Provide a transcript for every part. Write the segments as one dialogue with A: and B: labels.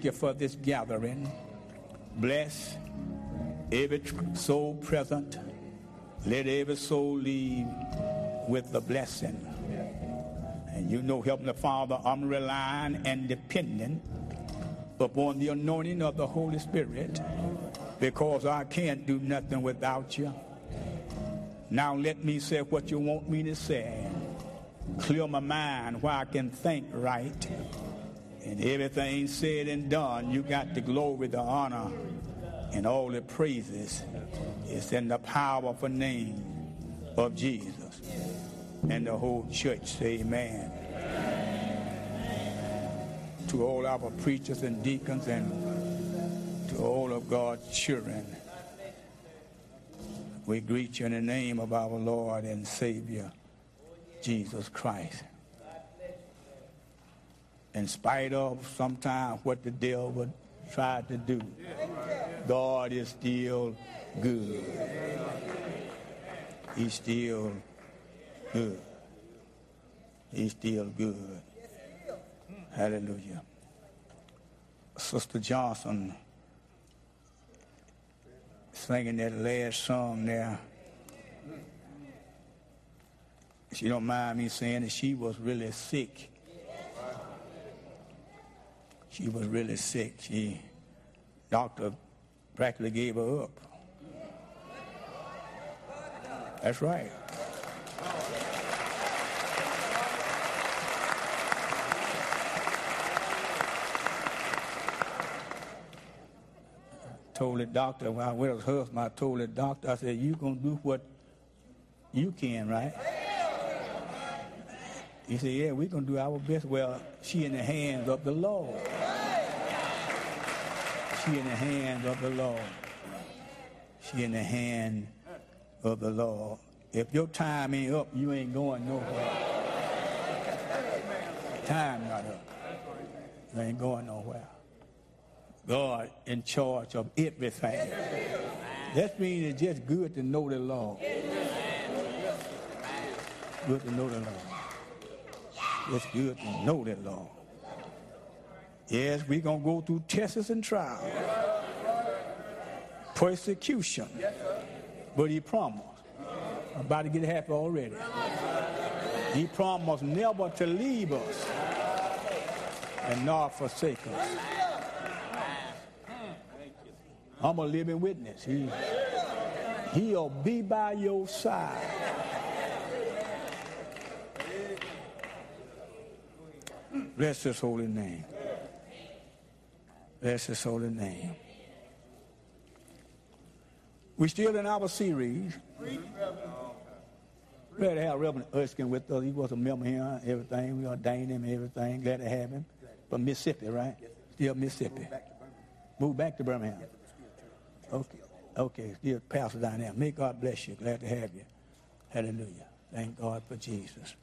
A: thank you for this gathering. Bless every soul present. Let every soul leave with the blessing. And you know, Heavenly Father, I'm relying and depending upon the anointing of the Holy Spirit, because I can't do nothing without you. Now let me say what you want me to say. Clear my mind where I can think right. And everything said and done, you got the glory, the honor, and all the praises. It's in the powerful name of Jesus. And the whole church say amen. To all our preachers and deacons and to all of God's children, we greet you in the name of our Lord and Savior, Jesus Christ. In spite of sometimes what the devil tried to do, God is still good. He's still good. He's still good. Hallelujah. Sister Johnson singing that last song there. She don't mind me saying that she was really sick. She was really sick. Doctor practically gave her up. That's right. Told the doctor, when I was husband, I told the doctor, I said, you gonna do what you can, right? He said, yeah, we're gonna do our best. Well, she in the hands of the Lord. She in the hands of the Lord. She in the hand of the Lord. If your time ain't up, you ain't going nowhere. Time not up. You ain't going nowhere. God in charge of everything. That means it's just good to know the Lord. Good to know the Lord. It's good to know the Lord. Yes, we're going to go through tests and trials. Persecution. But he promised. I'm about to get happy already. He promised never to leave us and not forsake us. I'm a living witness. He'll be by your side. Bless his holy name. Bless his holy name. We're still in our series. Glad to have Reverend Erskine with us. He was a member here and everything. We ordained him and everything. Glad to have him. From Mississippi, right? Still Mississippi. Moved back to Birmingham. Okay. Still pastor down there. May God bless you. Glad to have you. Hallelujah. Thank God for Jesus.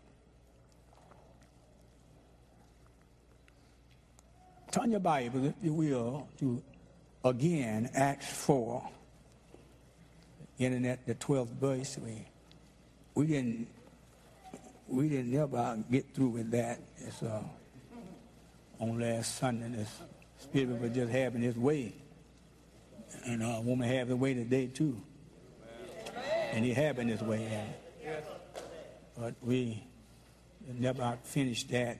A: Turn your Bible, if you will, to, again, Acts 4. Getting at the 12th verse. We didn't never get through with that. It's on last Sunday, the Spirit was just having his way. And I want to have the way today too. And he having his way. But we never finished that.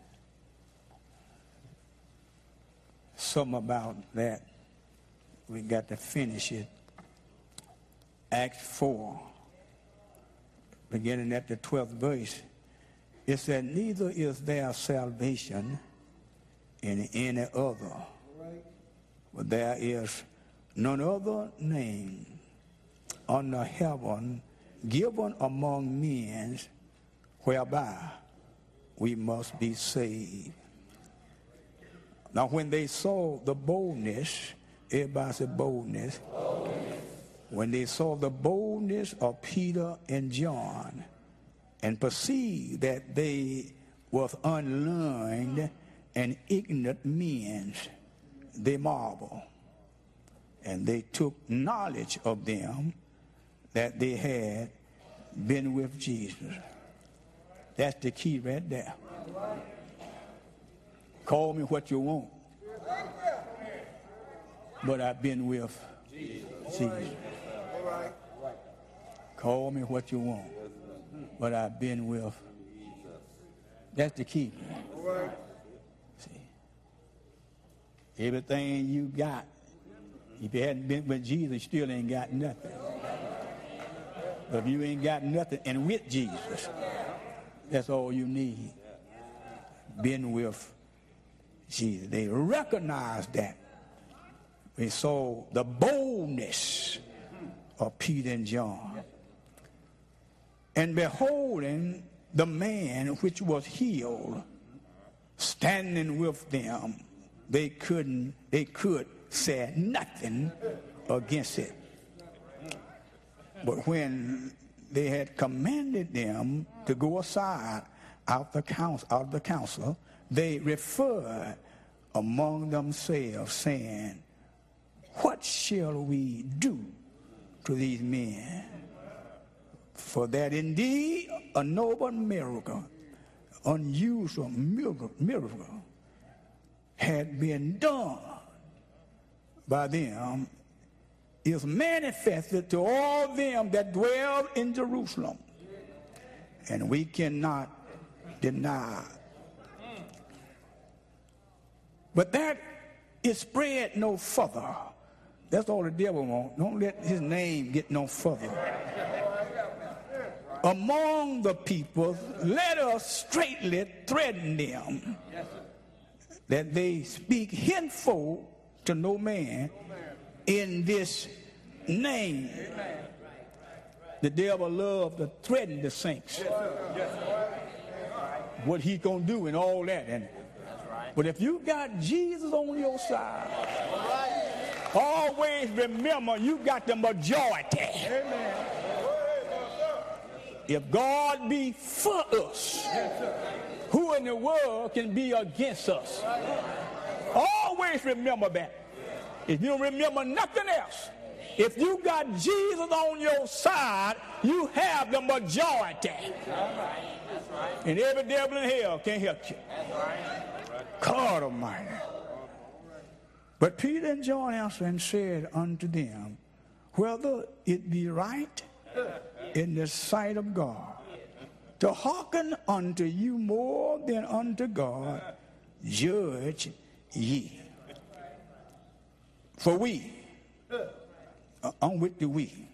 A: Something about that. We got to finish it. Acts 4, beginning at the 12th verse. It said, neither is there salvation in any other, but there is none other name under heaven given among men whereby we must be saved. Now when they saw the boldness, everybody said boldness. When they saw the boldness of Peter and John and perceived that they were unlearned and ignorant men, they marveled. And they took knowledge of them that they had been with Jesus. That's the key right there. Call me what you want. but I've been with Jesus. Call me what you want, but I've been with. That's the key. See, everything you got, if you hadn't been with Jesus, you still ain't got nothing. But if you ain't got nothing and with Jesus, that's all you need. Been with Jesus. They recognized that. They saw the boldness of Peter and John. And beholding the man which was healed, standing with them, they could say nothing against it. But when they had commanded them to go aside out of the council, they referred among themselves, saying, what shall we do to these men? For that indeed a noble miracle, unusual miracle, had been done by them, is manifested to all them that dwell in Jerusalem. And we cannot deny. But that is spread no further. That's all the devil wants. Don't let his name get no further. Among the people, let us straightly threaten them that they speak henceforth to no man in this name. The devil loves to threaten the saints. What he gonna do and all that. But if you got Jesus on your side, always remember you got the majority. If God be for us, who in the world can be against us? Always remember that. If you don't remember nothing else, if you got Jesus on your side, you have the majority. And every devil in hell can't help you. God Almighty. But Peter and John answered and said unto them, whether it be right in the sight of God to hearken unto you more than unto God, judge ye. For we, on with the we,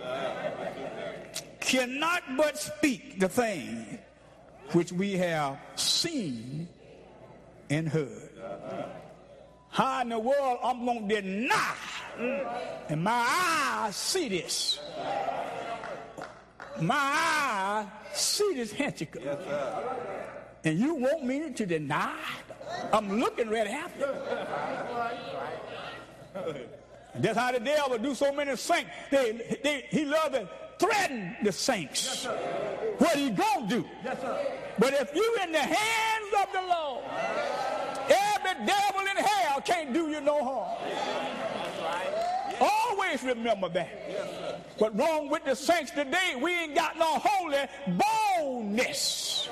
A: cannot but speak the thing which we have seen and heard. How in the world I'm going to deny? And my eyes see this. My eyes see this handkerchief. And you want me to deny? I'm looking right after. That's how the devil do so many saints. He loves to threaten the saints. What he gonna do? But if you in the hands of the Lord, every devil in hell can't do you no harm. Always remember that. What's wrong with the saints today? We ain't got no holy boldness.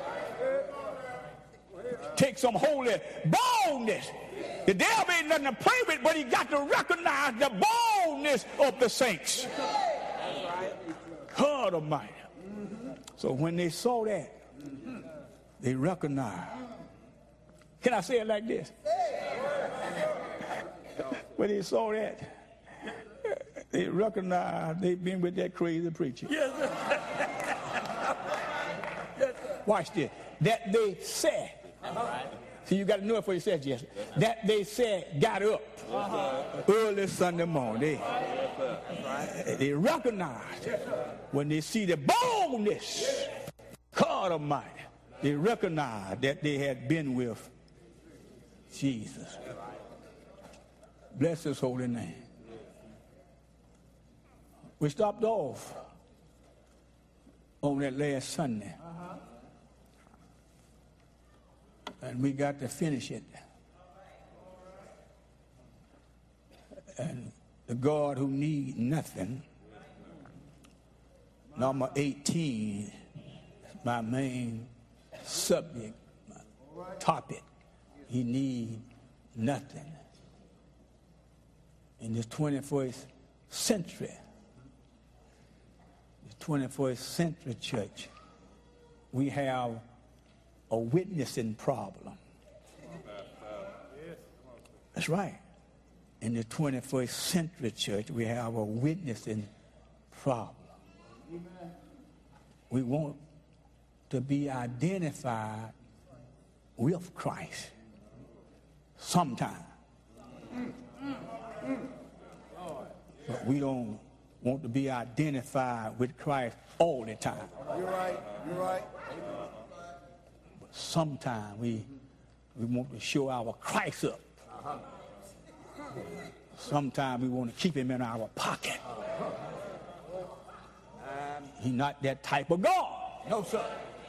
A: Take some holy boldness. The devil ain't nothing to play with, but he got to recognize the boldness of the saints. God Almighty. So when they saw that, they recognized. Can I say it like this? When they saw that, they recognized they've been with that crazy preacher. Yes, watch this. That they said. See, you got to know it before you said yes. That they said got up early Sunday morning. They recognized when they see the boldness, God Almighty, they recognized that they had been with Jesus. Bless his holy name. We stopped off on that last Sunday. And we got to finish it. And the God who needs nothing, number 18, is my main subject, my topic. He needs nothing. in this 21st century, the 21st century church, we have a witnessing problem. That's right. In the 21st century church, we have a witnessing problem. We want to be identified with Christ sometime. But we don't want to be identified with Christ all the time.
B: You're right. You're right.
A: But sometime we want to show our Christ up. Sometimes we want to keep him in our pocket. He's not that type of God.
B: No, sir.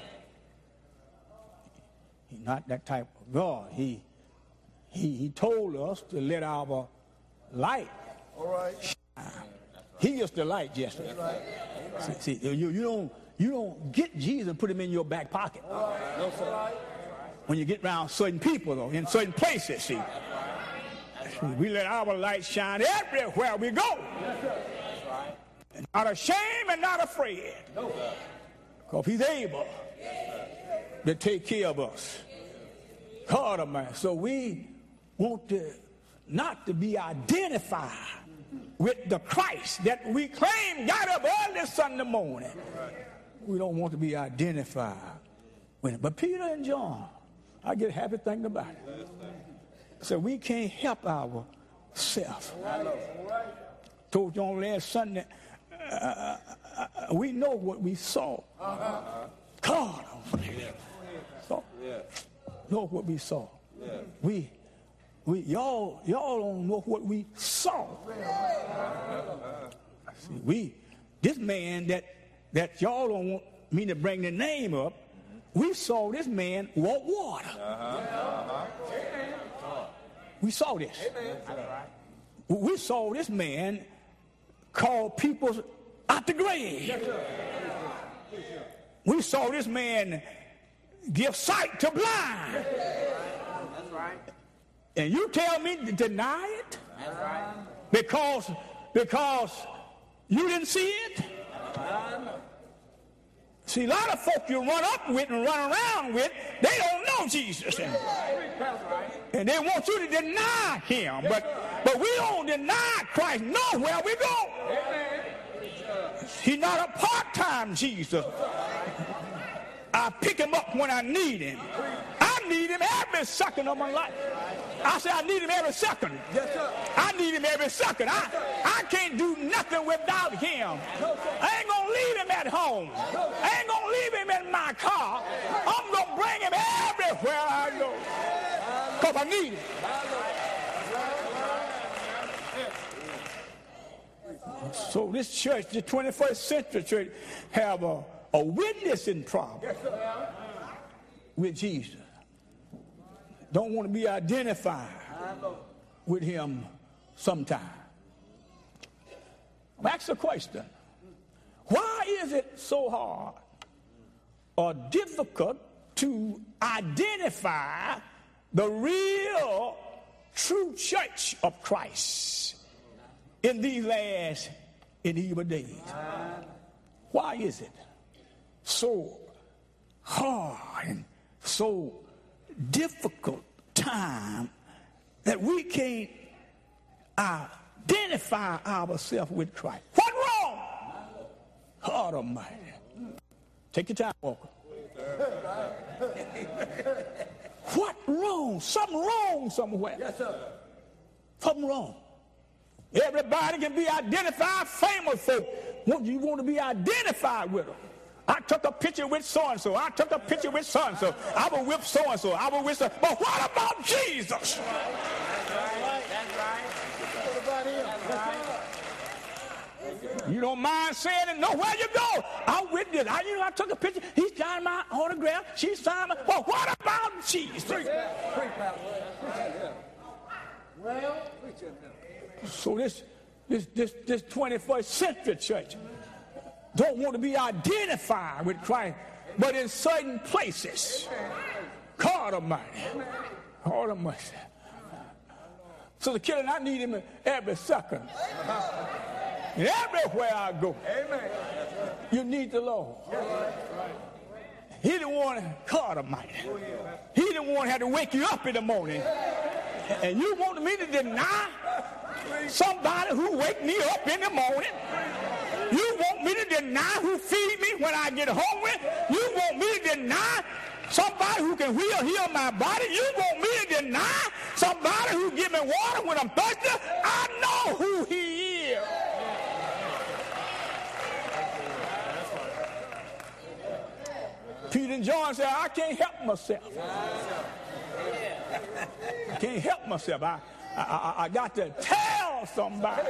A: He's not that type of God. He told us to let our light shine. He is the light, Jesse. Right. See, you don't get Jesus and put him in your back pocket.
B: No, sir.
A: When you get around certain people, though, in certain places, see. We let our light shine everywhere we go. And not ashamed and not afraid. Because he's able to take care of us. God Almighty. So we want to not to be identified with the Christ that we claim got up early Sunday morning. We don't want to be identified with him. But Peter and John, I get happy thinking about it. So we can't help ourselves. Told you on last Sunday, we know what we saw. God, know what we saw. Y'all don't know what we saw. See, this man that y'all don't want me to bring the name up, we saw this man walk water. We saw this. We saw this man call people out the grave. We saw this man give sight to blind.
B: That's right.
A: And you tell me to deny it?
B: That's right.
A: Because you didn't see it? See, a lot of folk you run up with and run around with, they don't know Jesus. And they want you to deny him. But we don't deny Christ nowhere we go. He's not a part-time Jesus. I pick him up when I need him. I need him every second of my life. I say I need him every second.
B: Yes, sir.
A: I need him every second. I can't do nothing without him. I ain't going to leave him at home. I ain't going to leave him in my car. I'm going to bring him everywhere I go. Because I need him. So this church, the 21st century church, have a witnessing problem with Jesus. Don't want to be identified with him sometime. Ask the question. Why is it so hard or difficult to identify the real, true church of Christ in these last and evil days? Why is it so hard and so difficult time that we can't identify ourselves with Christ? What wrong? God Almighty. Take your time, Walker. What wrong? Something wrong somewhere.
B: Yes, sir.
A: Something wrong. Everybody can be identified, famous folk. You want to be identified with them. I took a picture with so-and-so. I took a picture with so-and-so. I was with so-and-so. I was with so. But what about Jesus?
B: That's right. That's right. What about him? That's right.
A: You don't mind saying it? No, where you go? I'm with this. I took a picture. He signed my autograph. She signed my. Well, what about Jesus?
B: Well,
A: so this 21st century church don't want to be identified with Christ, but in certain places. God Almighty. God Almighty. So the killer, I need him every second. And everywhere I go. Amen. You need the Lord. He the one, God Almighty. He the one had to wake you up in the morning. And you want me to deny somebody who wake me up in the morning? You want me to deny who feed me when I get hungry? You want me to deny somebody who can heal my body? You want me to deny somebody who give me water when I'm thirsty? I know who he is. Peter and John said, I can't help myself. I can't help myself. I got to tell somebody.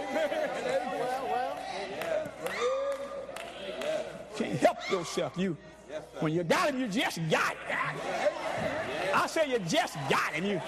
A: Can't help yourself. When you got him, you just got it. I say you just got him.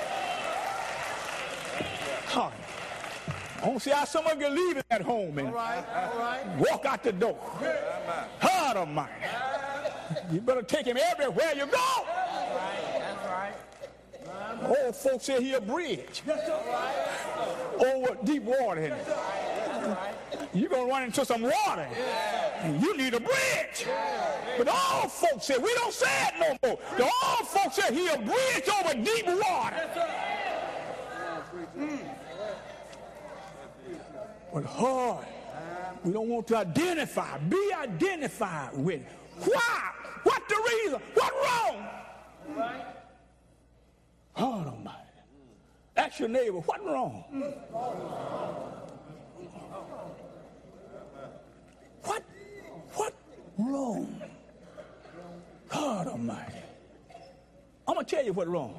A: I don't see how someone can leave it at home and walk out the door. God Almighty. You better take him everywhere you go.
B: That's right.
A: Old folks say he a bridge over deep water. You're going to run into some water. And you need a bridge. But the old folks say, we don't say it no more. The old folks say he a bridge over deep water. But hard. We don't want to identify. Be identified with it. Why? What the reason? What wrong? God Almighty. Ask your neighbor, what wrong? What wrong? God Almighty. I'm going to tell you what wrong.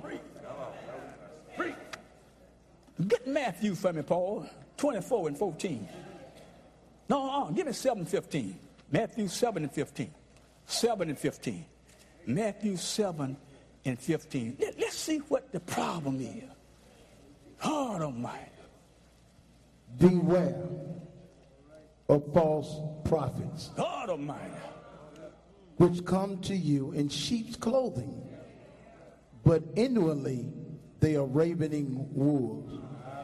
A: Get Matthew for me, Paul. 24 and 14. No, give me 7:15. Matthew 7 and 15. 7 and 15. Matthew 7 and 15. Let's see what the problem is. God Almighty.
C: Beware of false prophets.
A: God Almighty.
C: Which come to you in sheep's clothing, but inwardly they are ravening wolves.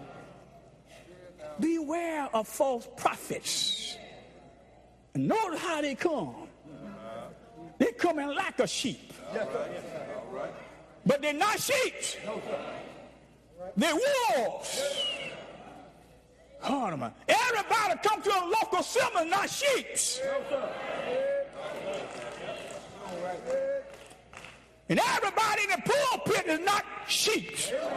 A: Beware of false prophets. And notice how they come. They come in like a sheep. But they're not sheep. They're wolves. Everybody come to a local assembly, not sheep. And everybody in the pulpit is not sheep.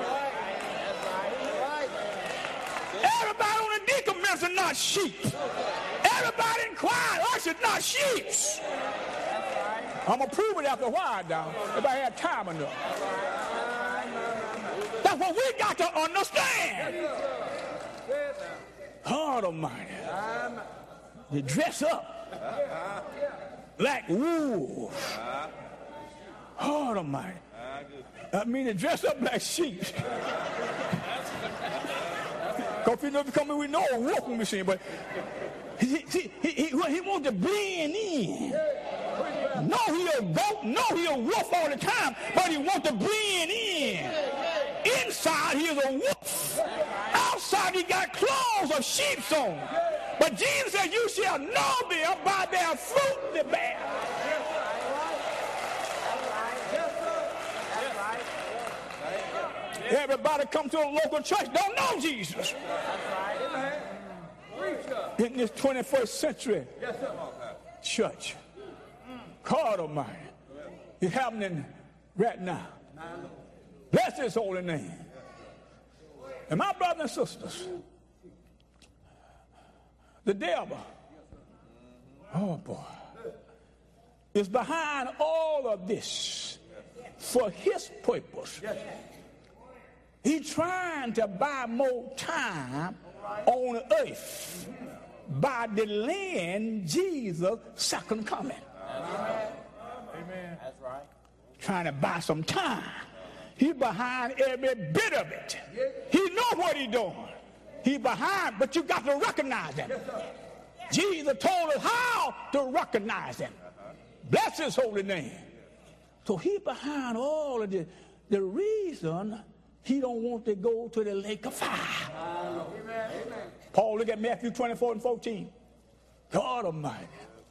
A: Everybody on the deacon ministry is not sheep. Everybody in choir usher is not sheep. I'm going to prove it after a while, down, if I had time enough. That's what we got to understand. God Almighty. They dress up like wolves. God Almighty. I mean, they dress up like sheep. Because if you never come in, we know a walking machine, but he wants to blend in. No, he a goat. No, he a wolf all the time, but he wants to blend in. Inside, he is a wolf. Outside, he got clothes of sheep on. But Jesus said, you shall know them by their fruit they bear. Everybody come to a local church don't know Jesus. In this 21st century church, God Almighty, it's happening right now. Bless his holy name. And my brothers and sisters, the devil, oh boy, is behind all of this for his purpose. He's trying to buy more time on earth by delaying Jesus' second coming.
B: Amen. That's right.
A: Trying to buy some time. He's behind every bit of it. He knows what he's doing. He's behind, but you got to recognize him. Jesus told us how to recognize him. Bless his holy name. So he's behind all of this. The reason he don't want to go to the lake of fire. Amen. Paul, look at Matthew 24 and 14. God Almighty.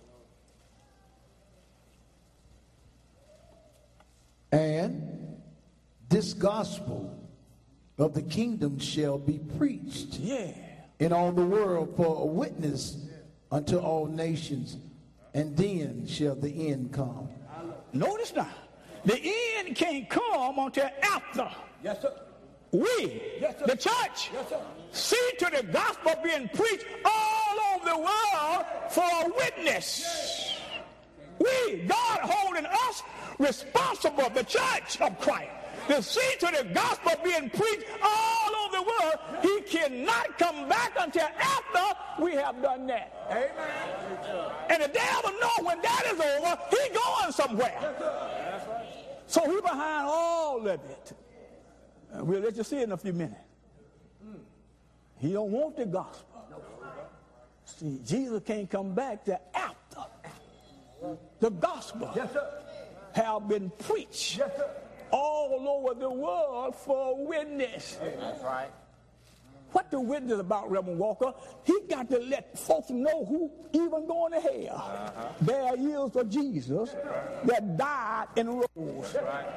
C: And this gospel of the kingdom shall be preached in all the world for a witness unto all nations, and then shall the end come.
A: Notice now, the end can't come until after.
B: Yes, sir.
A: The church, see to the gospel being preached all over the world for a witness. God holding us responsible, the church of Christ, to see to the gospel being preached all over the world. He cannot come back until after we have done that. Amen. And the devil knows when that is over, he's going somewhere. So he's behind all of it. And we'll let you see it in a few minutes. He don't want the gospel. See, Jesus can't come back till after the gospel have been preached all over the world for a witness.
B: That's right.
A: What the witness about, Reverend Walker? He got to let folks know who even going to hell. There is a Jesus that died and rose.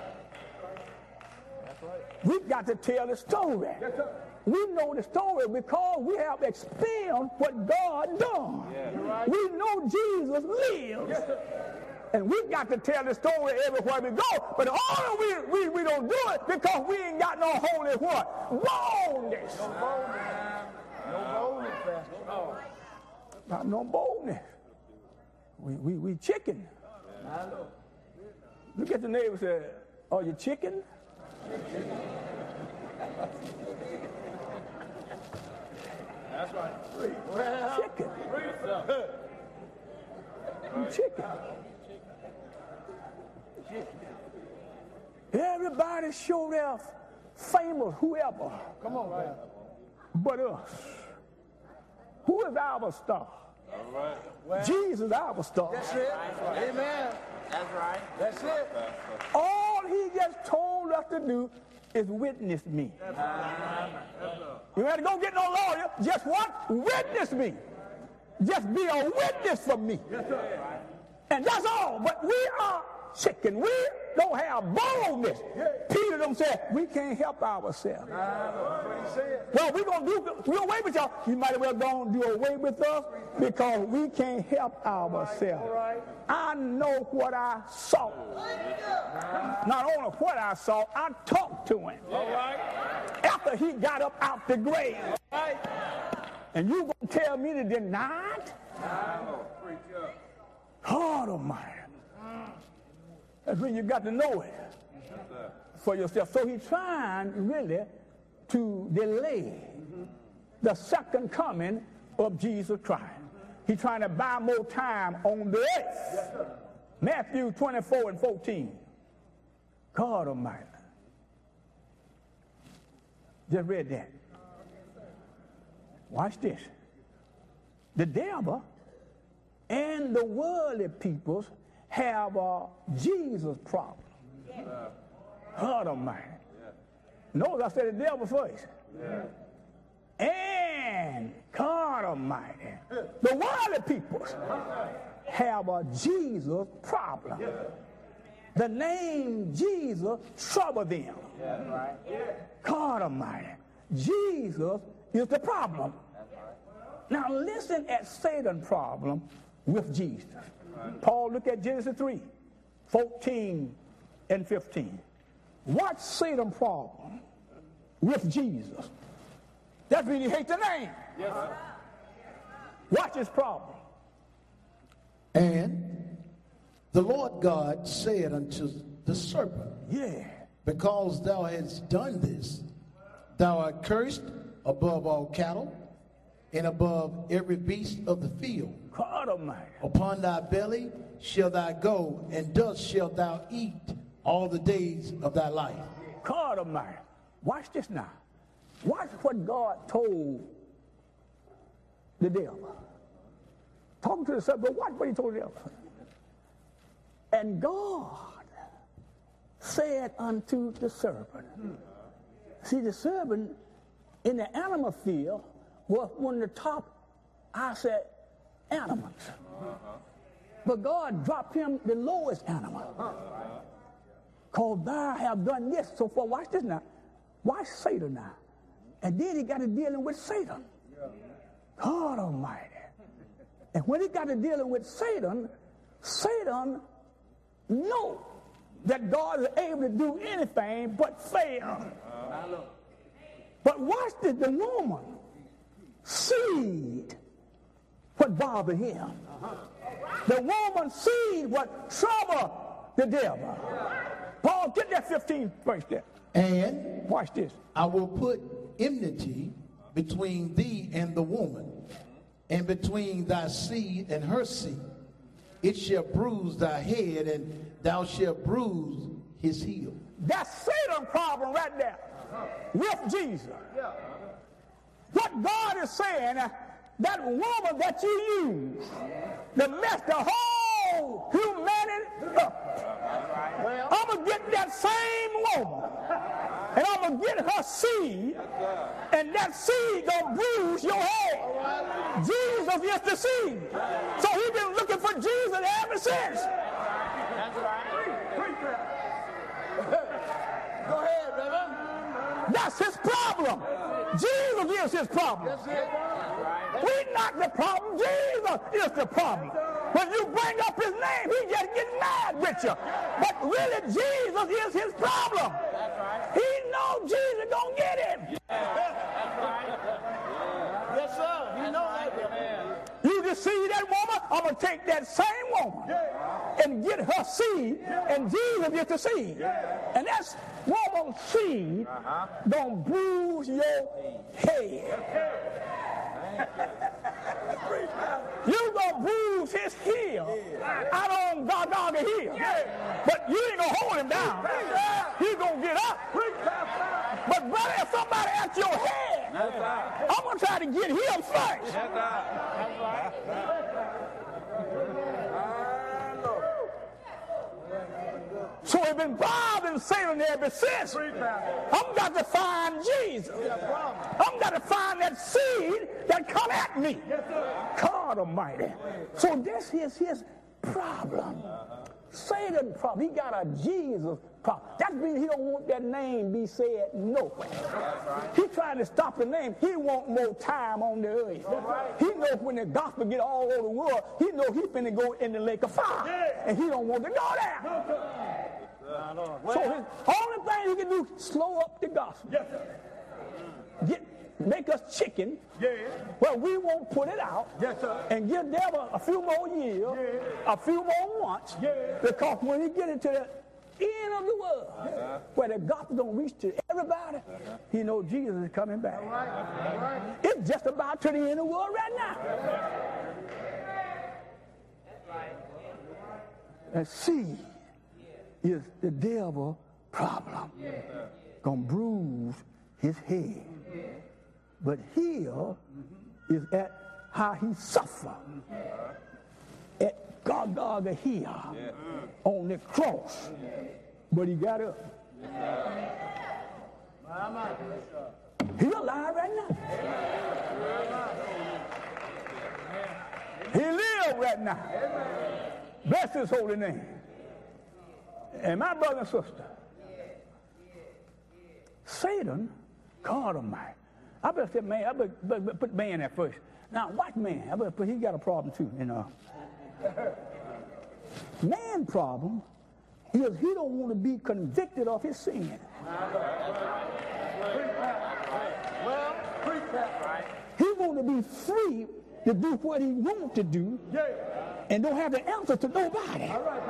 A: We've got to tell the story. We know the story because we have experienced what God done. We know Jesus lives. And we've got to tell the story everywhere we go. But only we don't do it because we ain't got no holy what? Boldness.
B: No boldness, Pastor.
A: Not no boldness. We chicken. Look at the neighbor and say, are you chicken?
B: That's right.
A: Chicken. You chicken. Everybody show their famous whoever. Come on, man. But us. Who is our star?
B: All right. Well,
A: Jesus our star.
B: That's it. Amen. That's right. That's it.
A: All he just told us to do is witness me. You had to go get no lawyer. Just what? Witness me. Just be a witness for me. And that's all. But we are chicken. We don't have boldness. Peter them said, we can't help ourselves. Well, we're going to do away with y'all. You might as well go and do away with us because we can't help ourselves. I know what I saw. Not only what I saw, I talked to him. After he got up out the grave. And you going to tell me to deny it? God Almighty. That's when you got to know it for yourself. So he's trying really to delay the second coming of Jesus Christ. He's trying to buy more time on the earth. Matthew 24 and 14. God Almighty. Just read that. Watch this. The devil and the worldly peoples have a Jesus problem. God Almighty. Notice I said the devil first. And God Almighty. The worldly peoples have a Jesus problem. The name Jesus troubles them. God Almighty. Jesus is the problem. Now listen at Satan's problem with Jesus. Paul, look at Genesis 3, 14 and 15. Watch Satan's problem with Jesus. That means he hates the name. Yes, sir. Watch his problem.
C: And the Lord God said unto the serpent, because thou hast done this, thou art cursed above all cattle and above every beast of the field.
A: God Almighty.
C: Upon thy belly shalt thou go, and dust shalt thou eat all the days of thy life.
A: God Almighty. Watch this now. Watch what God told the devil. Talking to the serpent, but watch what he told the devil. And God said unto the serpent, See, the serpent in the animal field was one of the top, I said, animals. But God dropped him the lowest animal. Cause thou have done this. So far, watch this now. Watch Satan now. And then he got to dealing with Satan. God Almighty. And when he got to dealing with Satan, Satan knew that God is able to do anything but fail. But watch this, the woman seed what bothered him. The woman seed what troubled the devil. Paul, get that 15th verse there.
C: And
A: watch this.
C: I will put enmity between thee and the woman, and between thy seed and her seed. It shall bruise thy head, and thou shalt bruise his heel.
A: That's Satan's problem right there with Jesus. What God is saying, that woman that you use to mess the whole humanity up, I'm going to get that same woman, and I'm going to get her seed, and that seed going to bruise your head. Jesus is the seed. So he's been looking for Jesus ever since. That's right. Go ahead, brother. That's his problem. Jesus is his problem. We're not the problem. Jesus is the problem. When you bring up his name, he just gets mad with you. But really, Jesus is his problem. He knows Jesus gonna get him. That's right. Yes, sir. You know that. You deceive that woman, I'm going to take that same woman and get her seed, and Jesus gets the seed. And that's woman's seed going to bruise your head. You're going to bruise his heel out on Golgotha hill. But you ain't going to hold him down. He's going to get up. But brother, if somebody at your head, I'm going to try to get him first. So we've been bothering Satan ever since. I've got to find Jesus. I've got to find that seed that come at me. God Almighty. So this is his problem. Satan's problem. He got a Jesus problem. That means he don't want that name be said nowhere. He trying to stop the name. He want more time on the earth. He knows when the gospel get all over the world, he knows he's finna go in the lake of fire. And he don't want to go there. So his only thing he can do is slow up the gospel. Make us chicken. Well, we won't put it out. And give devil a few more years, a few more months. Because when he get into the end of the world, where the gospel don't reach to everybody, he knows Jesus is coming back. It's just about to the end of the world right now. And seed is the devil problem. Gonna bruise his head. But heel is at how he suffered at Golgotha hill on the cross. But he got up. He's alive right now. He lives right now. Bless his holy name. And my brother and sister, Satan, God Almighty. I better say man, I better put man at first. Now watch man. I better put, he got a problem too, you know. Man problem is he don't want to be convicted of his sin. He want to be free to do what he wants to do and don't have the answer to nobody.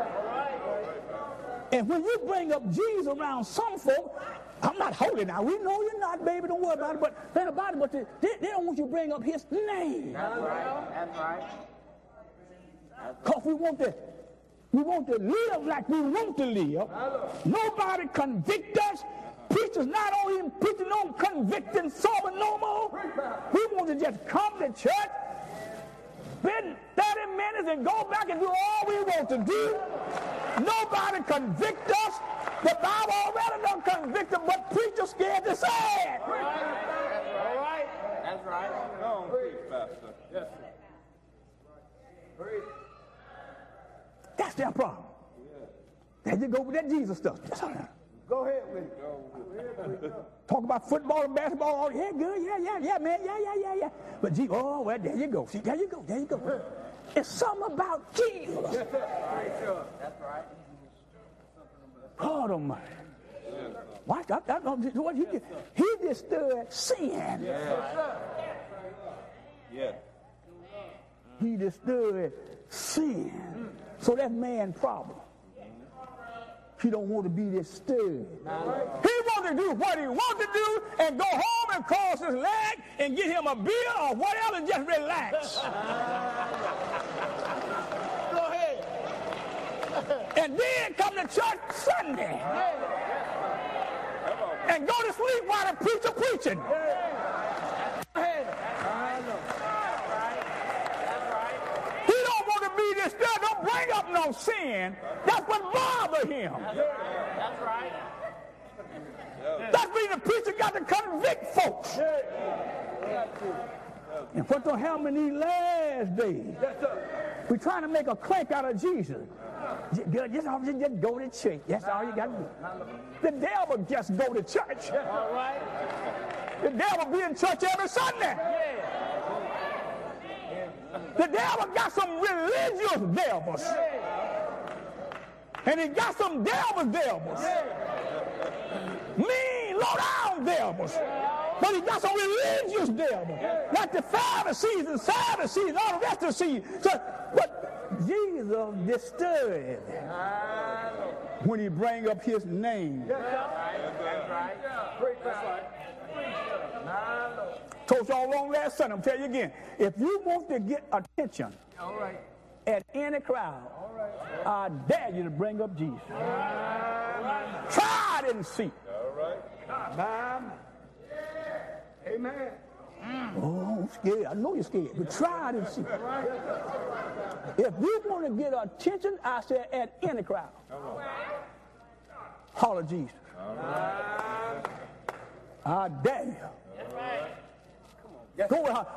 A: And when you bring up Jesus around some folk, I'm not holy now. We know you're not, baby. Don't worry about it. But think about it. But they don't want you to bring up his name. That's right. That's right. Because we want to live like we want to live. Nobody convict us. Preachers not only preaching on convicting sermon no more. We want to just come to church, spend 30 minutes and go back and do all we want to do. Nobody convict us. The Bible already done convicted, but preachers scared to say it.
B: All right. That's right. Come on, preach, Pastor. Yes, sir. Preach.
A: That's their problem. There you go with that Jesus stuff. That's all right.
B: Go ahead, please.
A: Talk about football and basketball. Oh, yeah, good. Yeah, man. Yeah. But Jesus, oh, well, there you go. See, there you go. It's something about Jesus.
B: Yes, sir. That's right.
A: God Almighty. Watch that. What he just stood sin.
B: Yeah.
A: He just stood sin. So that's man's problem. He don't want to be this stud. He wants to do what he wants to do and go home and cross his leg and get him a beer or whatever and just relax.
B: Go ahead.
A: And then come to church Sunday and go to sleep while the preacher preaching.
B: Go ahead.
A: He don't want to be this stud. Don't bring up no sin. That's what bothers him.
B: That's right.
A: That's mean the preacher got to convict folks. And what's going to happen in these last days? We're trying to make a crank out of Jesus. Just go to church. That's all you got to do. The devil just go to church.
B: All right.
A: The devil be in church every Sunday. The devil got some religious devils. And he got some devils. Mean, low-down devils. But he got some religious devils. Like the Pharisees and Sadducees and all the rest of the seed. So, but Jesus disturbed when he bring up his name.
B: That's right. That's right.
A: Told y'all long last Sunday, I'm telling you again, if you want to get attention at any crowd, I dare you to bring up Jesus. Try it and see.
B: Amen.
A: Oh, I'm scared. I know you're scared, but try it and see. If you want to get attention, I said at any crowd, holler Jesus. I dare you. Go with her.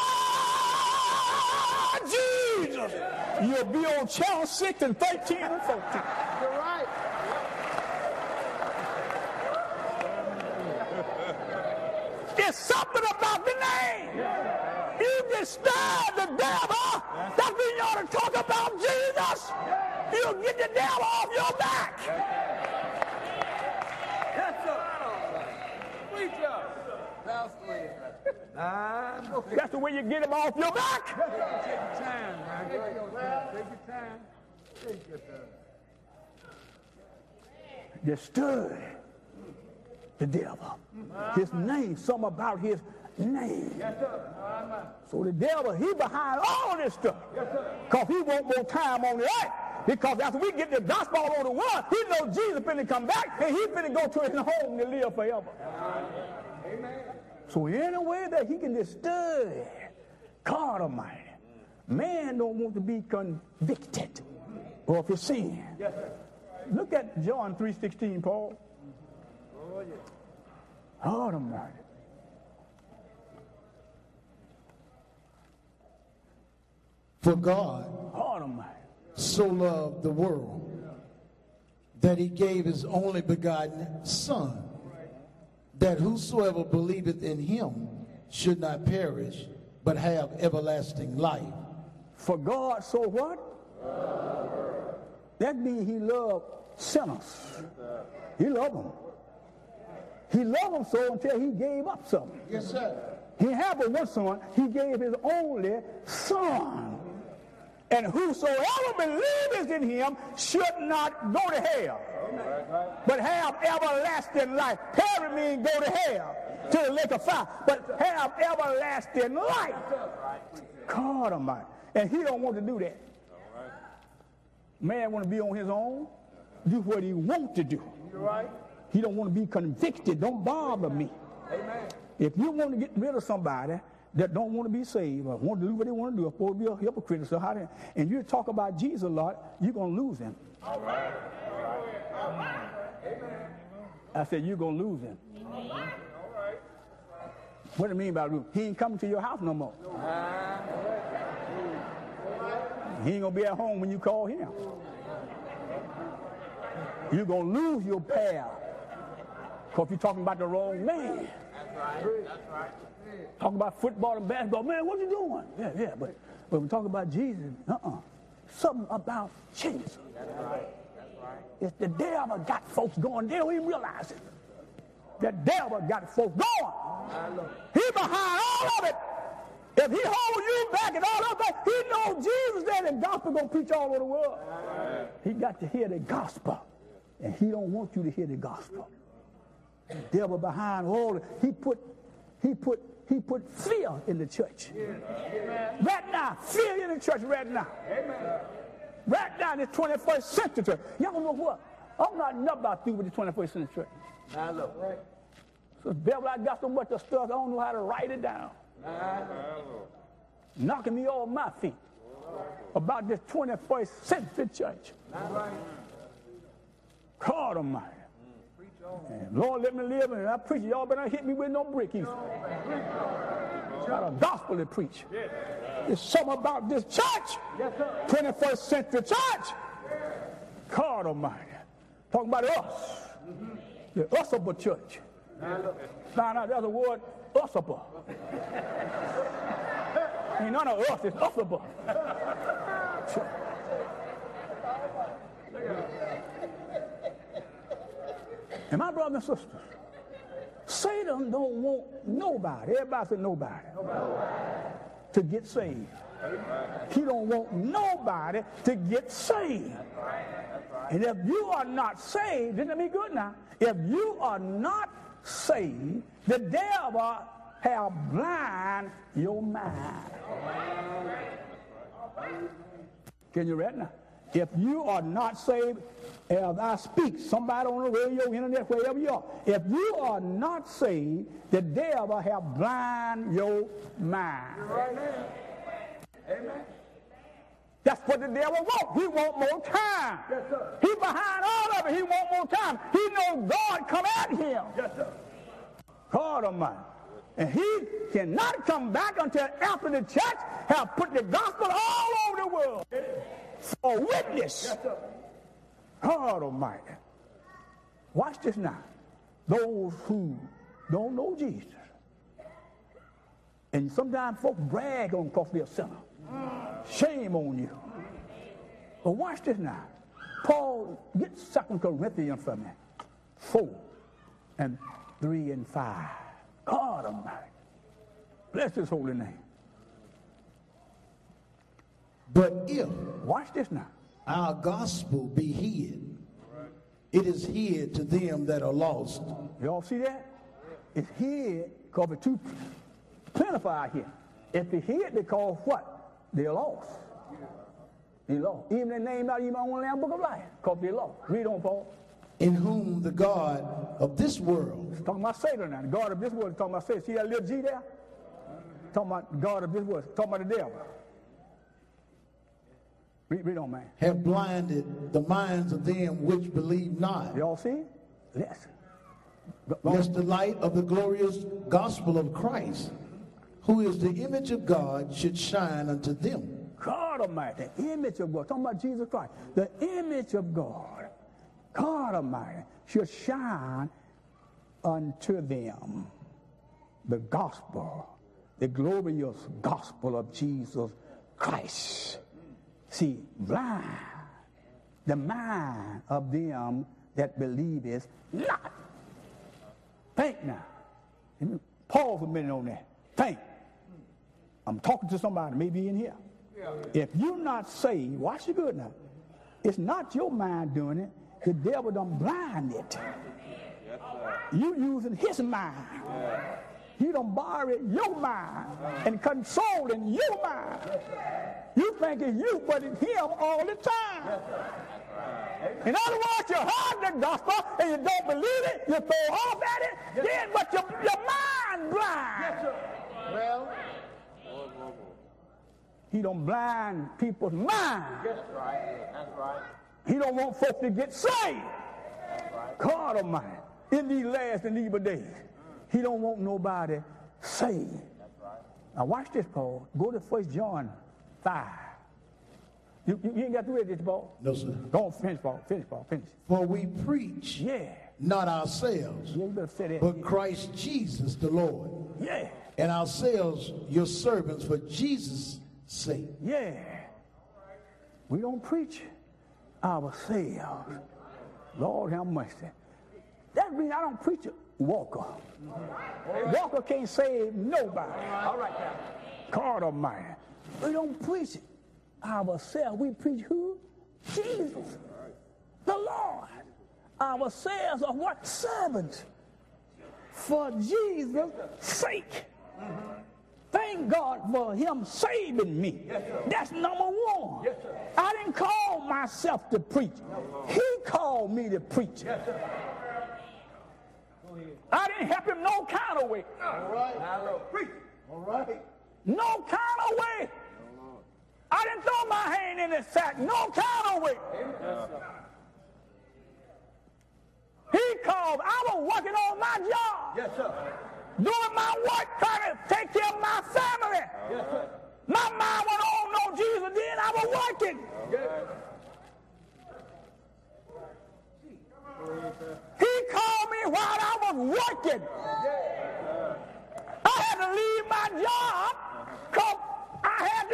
A: Ah, Jesus! You'll be on channel 6 and 13 and 14.
B: You're right.
A: It's something about the name. You disturb the devil. That means you ought to talk about Jesus. You'll get the devil off your back.
B: Yes, sir. Preacher.
A: That's the way you get him off your back.
B: Take your time, man. Take your time. Take your time.
A: Disturb the devil. His name, something about his name.
B: Yes, sir.
A: So the devil, he behind all this stuff. Because he want more time on the earth. Because after we get the gospel all over the world, he knows Jesus finna come back and he finna go to his home to live forever.
B: Amen.
A: So any way that he can disturb God Almighty, man don't want to be convicted of his sin.
B: Yes, sir.
A: Look at John 3:16, Paul.
B: Oh, yeah.
A: God Almighty.
C: For God
A: God Almighty.
C: so loved the world that he gave his only begotten Son, that whosoever believeth in him should not perish, but have everlasting life.
A: For God so what? That means he loved sinners. He loved them. He loved them so until he gave up something.
C: Yes, sir.
A: He had but one son. He gave his only son. And whosoever believeth in him should not go to hell, but have everlasting life. Perish means go to hell, to the lake of fire, but have everlasting life. God Almighty. And he don't want to do that. Man want to be on his own, do what he want to do. He don't want to be convicted. Don't bother me. If you want to get rid of somebody that don't want to be saved or want to do what they want to do, or supposed to be a hypocrite, so how and you talk about Jesus a lot, you're going to lose him. I said, you're going to lose him. What do you mean by lose? He ain't coming to your house no more. He ain't going to be at home when you call him. You're going to lose your pal because you're talking about the wrong man.
B: That's right.
A: Talking about football and basketball. Man, what you doing? Yeah. But when we talk about Jesus, something about Jesus.
B: That's right.
A: It's the devil got folks going. They don't even realize it. The devil got folks going. He behind all of it. If he holds you back and all of that, he knows Jesus and the gospel going to preach all over the world. He got to hear the gospel. And he don't want you to hear the gospel. The devil behind all of it. He put fear in the church. Right now, fear in the church right now. Right now in the 21st century church. Y'all know what? I'm not nothing about through with the 21st century church. So devil, I got so much of stuff, I don't know how to write it down. Knocking me off my feet about this 21st century church. God Almighty. And Lord, let me live, and I preach. Y'all better not hit me with no brick either. Got a gospel to preach. There's something about this church, 21st century church. God Almighty. Talking about us. The usable church. Found out there's a word, usable. Ain't none of us, it's usable. And my brothers and sisters, Satan don't want nobody, everybody say nobody, to get saved. He don't want nobody to get saved. And if you are not saved, this is me good now. If you are not saved, the devil have blind your mind. Can you read now? If you are not saved, as I speak, somebody on the radio, internet, wherever you are, if you are not saved, the devil have blind your mind. Amen. That's what the devil wants. He want more time. Yes, sir. He behind all of it. He want more time. He knows God come at him. Yes, sir. God Almighty. And he cannot come back until after the church have put the gospel all over the world for witness. Yes, sir. God Almighty. Watch this now. Those who don't know Jesus. And sometimes folks brag on because they're a sinner. Shame on you. But watch this now. Paul, get 2 Corinthians for me. 4 and 3 and 5. God Almighty. Bless his holy name.
C: But if,
A: watch this now,
C: our gospel be hid, it is hid to them that are lost.
A: Y'all see that? It's hid because it's too plentiful out here. If it's hid, because what? They're lost. They're lost. Even their name not even on the Lamb Book of Life, because they're lost. Read on, Paul.
C: In whom the God of this world.
A: It's talking about Satan now. The God of this world is talking about Satan. See that little G there? Talking about the God of this world. Talking about the devil. Read on, man.
C: Have blinded the minds of them which believe not.
A: Y'all see? Listen.
C: Lest the light of the glorious gospel of Christ, who is the image of God, should shine unto them.
A: God Almighty, the image of God. Talking about Jesus Christ. The image of God, God Almighty, should shine unto them. The gospel, the glorious gospel of Jesus Christ. See, blind the mind of them that believeth not. Think now. Pause a minute on that. Think. I'm talking to somebody, maybe in here. If you're not saved, watch it good now. It's not your mind doing it. The devil done blind it. You using his mind. He done borrowed your mind and controlling your mind. You think it's you, but it's him all the time. In other words, you heard the gospel and you don't believe it, you throw off at it, then but your mind blind.
B: Well,
A: he don't blind people's mind.
B: that's right. That's right.
A: He don't want folks to get saved.
B: That's right.
A: God Almighty. in these last and evil days. He don't want nobody saved. Now watch this, Paul. Go to 1 John 5. You ain't got to read this, Paul?
C: No, sir.
A: Go on, finish, Paul. Finish, Paul. Finish.
C: For we preach not ourselves,
A: Yeah, you better say that.
C: but Christ Jesus the Lord.
A: Yeah.
C: And ourselves your servants for Jesus' sake.
A: Yeah. We don't preach ourselves. Lord have mercy. That means I don't preach a Walker. Walker can't save nobody. All right, God Almighty. We don't preach ourselves. We preach who? Jesus. The Lord. Ourselves are what? Servants. For Jesus' sake. Thank God for him saving me. That's number one. I didn't call myself to preach. He called me to preach. I didn't help him no kind of way.
C: All right. All right.
A: No kind of way. I didn't throw my hand in the sack. No kind of way. He called. I was working on my job.
C: Yes, sir.
A: Doing my work, trying to take care of my family.
C: Yes, sir.
A: My mind went on no Jesus, then I was working. He called me while I was working. I had to leave my job because I had to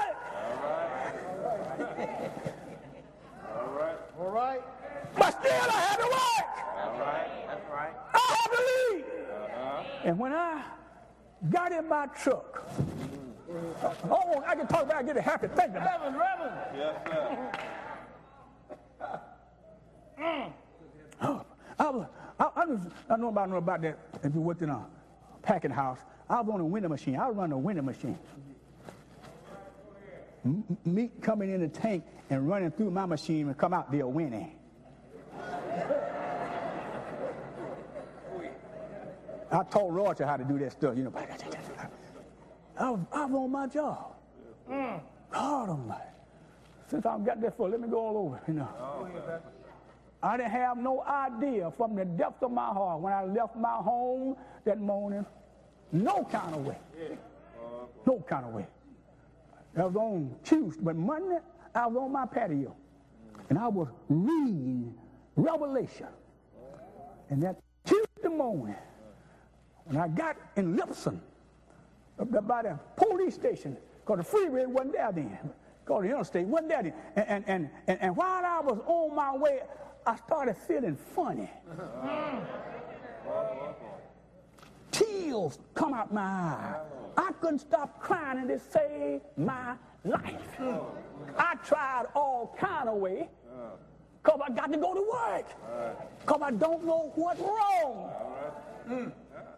A: work.
C: All right.
A: But still I had to work.
B: That's right.
A: I had to leave. And when I got in my truck, oh, I can talk about it, I get happy thinking about it. Reverend.
B: Yes, sir.
A: I know about that. If you worked in a packing house, I was on a window machine. I was running a window machine. Meat coming in the tank and running through my machine and come out there winning. I told Roger how to do that stuff, you know. I was on my job. God Almighty. Since I got that for, let me go all over, you know. I didn't have no idea from the depths of my heart when I left my home that morning, no kind of way. No kind of way. I was on Tuesday, but Monday I was on my patio, and I was reading Revelation. And that Tuesday morning, when I got in Lipson, by the police station, because the freeway wasn't there then, because the interstate wasn't there then. And while I was on my way, I started feeling funny. Tears come out my eyes. I couldn't stop crying, and it saved my life. I tried all kind of way because I got to go to work because I don't know what's wrong.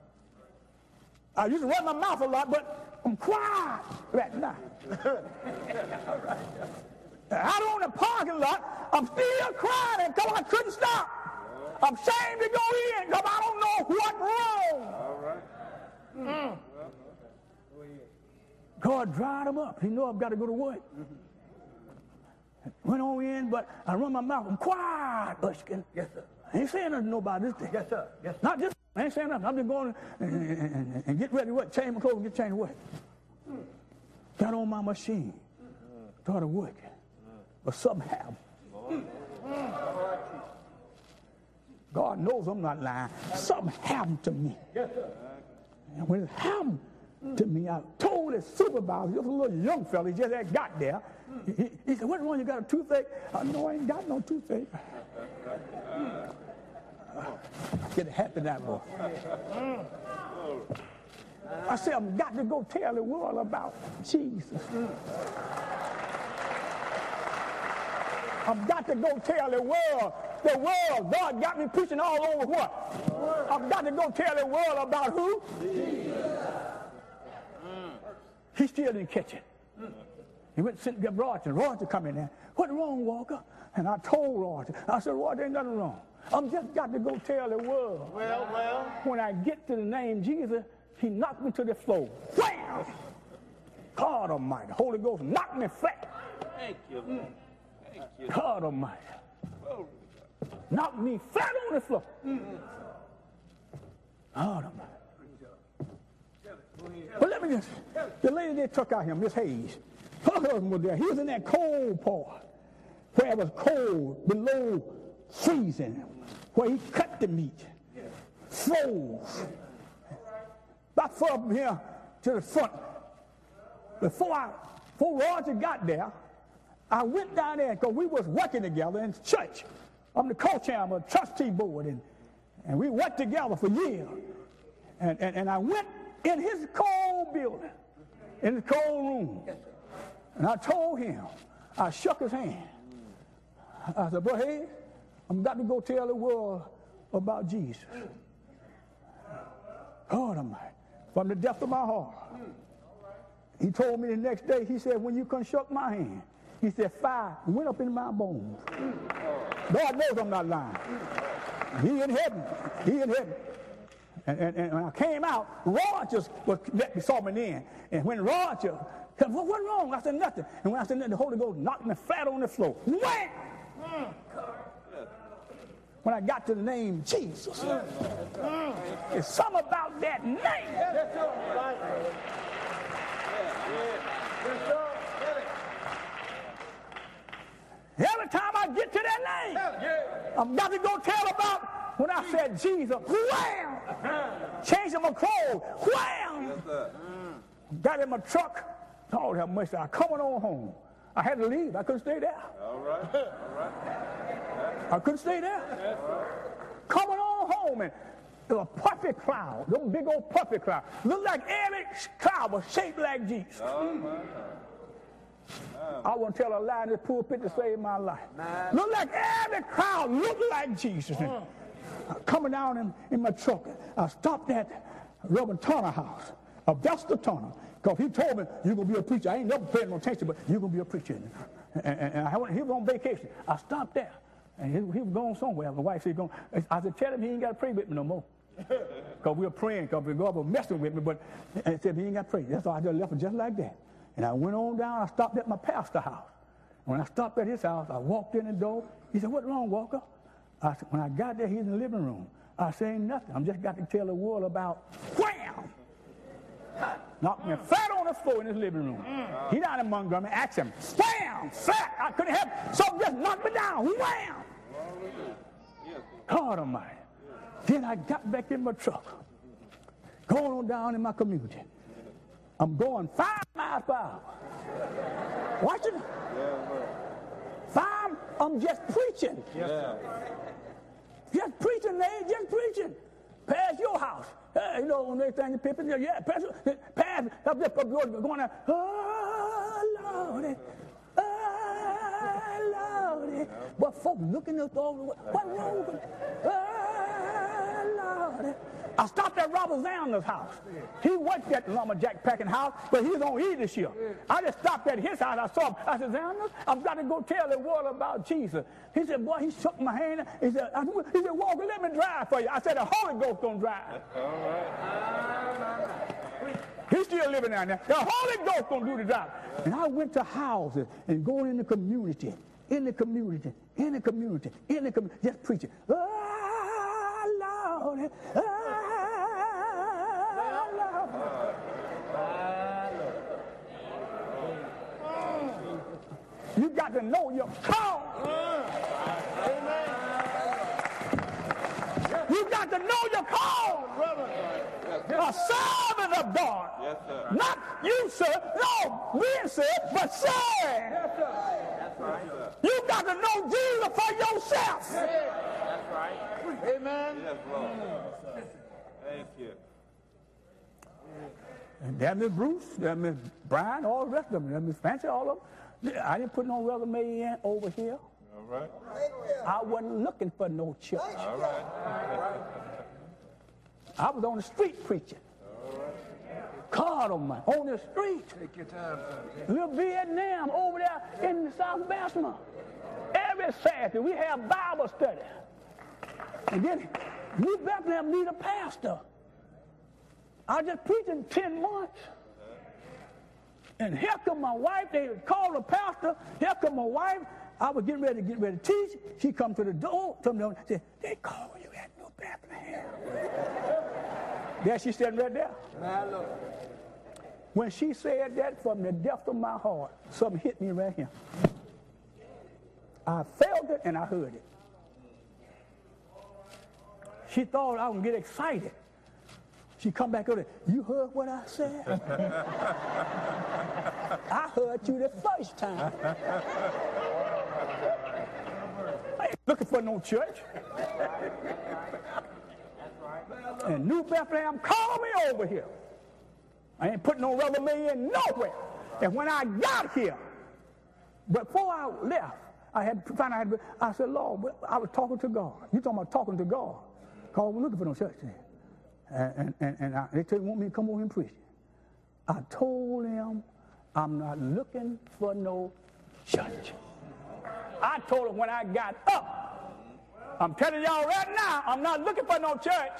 A: I used to run my mouth a lot, but I'm quiet right now. Out on the parking lot, I'm still crying because I couldn't stop. I'm ashamed to go in because I don't know what's wrong. God dried them up. He knew I've got to go to work. Went on in, but I run my mouth. I'm quiet, Bushkin. Yes, sir. I ain't saying nothing about this thing. Yes, sir. Yes, sir. Not just, I ain't saying nothing. I'm just going and get ready to work. Change my clothes and get changed to work. Got on my machine. Started working. But something happened. God knows I'm not lying. Something happened to me. Yes, sir. And when it happened to me, I told his supervisor, just a little young fella, he just had got there. He said, "What's wrong? You got a toothache?" I know I ain't got no toothache. Get happy that boy. I said, I've got to go tell the world about Jesus. I've got to go tell the world. God got me preaching all over what? I've got to go tell the world about who? Jesus. He still didn't catch it. He went and sent get Roger. Roger come in there. "What's wrong, Walker?" And I told Roger. I said, "Roger, ain't nothing wrong. I've just got to go tell the world." Well. When I get to the name Jesus, he knocked me to the floor. Wham! God Almighty. The Holy Ghost knocked me flat.
B: Thank you. Thank you.
A: God Almighty. Knocked me flat on the floor. Oh, no. But let me just, the lady that took out him, Miss Hayes, her husband was there. He was in that cold part where it was cold, below freezing, where he cut the meat, froze. About far from here to the front. Before Roger got there, I went down there because we was working together in church. I'm the co-chairman of the trustee board, and we worked together for years. And I went in his cold building, in the cold room, and I told him, I shook his hand. I said, "Bro, hey, I'm about to go tell the world about Jesus." God Almighty, from the depth of my heart. He told me the next day, he said, "When you come shook my hand," he said, "fire went up in my bones." God knows I'm not lying. He in heaven. He in heaven. And when I came out, Roger saw me then. And when Roger said, "What's wrong?" I said, "Nothing." And when I said nothing, the Holy Ghost knocked me flat on the floor. Wham! When I got to the name Jesus. There's something about that name. Every time I get to that name, I'm got to go tell about when I said Jesus. Wham! Changed my clothes. Wham! Got in my truck. Lord have mercy. I coming on home. I had to leave. I couldn't stay there.
B: All right.
A: I couldn't stay there. Coming on home, and there was a puffy cloud. Them big old puffy cloud. Looked like every cloud was shaped like Jesus. I won't tell a lie in this pulpit to save my life. Look like every crowd looked like Jesus. And coming down in my truck, I stopped at Reverend Turner house, Vesta Turner, because he told me, "You're going to be a preacher." I ain't never paid no attention, but you're going to be a preacher. And he was on vacation. I stopped there, and he was going somewhere. My wife said, I said, "Tell him he ain't got to pray with me no more." Because we were praying, because God was messing with me, but he said he ain't got to pray. That's why I just left it just like that. And I went on down, I stopped at my pastor's house. When I stopped at his house, I walked in the door. He said, "What's wrong, Walker?" I said, when I got there, he's in the living room. I said, "Ain't nothing. I'm just got to tell the world about," wham! Knocked me flat on the floor in his living room. He down in Montgomery, asked him, wham! Flat! I couldn't help it. Something just knocked me down. Wham! God Almighty. Then I got back in my truck, going on down in my community. I'm going 5 miles per hour. Watch it. 5, I'm just preaching. Just preaching, lady, just preaching. Past your house. You know, on everything, people, yeah, past, I'm just going out, "Oh, Lordy, oh, Lordy." But folks looking at all the way, "What's wrong with it? Oh, Lordy." I stopped at Robert Zander's house. He worked at the Lumberjack packing house, but he was on leadership. I just stopped at his house. I saw him. I said, "Zander, I've got to go tell the world about Jesus." He said, "Boy," he shook my hand. He said, "Walker, let me drive for you." I said, "The Holy Ghost gonna drive." All right. He's still living down there. The Holy Ghost gonna do the drive. And I went to houses and going in the community, just preaching. "Oh, Lord, oh, Lord." You got to know your call. Amen. You got to know your call. A servant of God. Yes, sir. Not you, sir. No, we, sir, but sir. Yes, sir. That's right. You got to know Jesus for yourself. That's right. Amen. Yes, Lord. Thank you. And there's Miss Bruce, there's Miss Brian, all the rest of them. There's Miss Fancy, all of them. I didn't put no resume in over here. All right. I wasn't looking for no church. All right. I was on the street preaching. All right. God Almighty, on the street. Take your time. Little Vietnam over there in the South Bama. Every Saturday we have Bible study. And then New Bethlehem need a pastor. I just preaching 10 months. And here come my wife. They called the pastor. Here come my wife. I was getting ready to teach. She come to the door. Said, "They call you at New Bethlehem." There she standing right there. When she said that, from the depth of my heart, something hit me right here. I felt it and I heard it. She thought I would get excited. She come back over there. You heard what I said? I heard you the first time. I ain't looking for no church. And New Bethlehem called me over here. I ain't putting no rubber in nowhere. And when I got here, before I left, I said, Lord, I was talking to God. You talking about talking to God? Because I was looking for no church there. And they want me to come over and preach. I told them I'm not looking for no church. I told them when I got up, I'm telling y'all right now, I'm not looking for no church.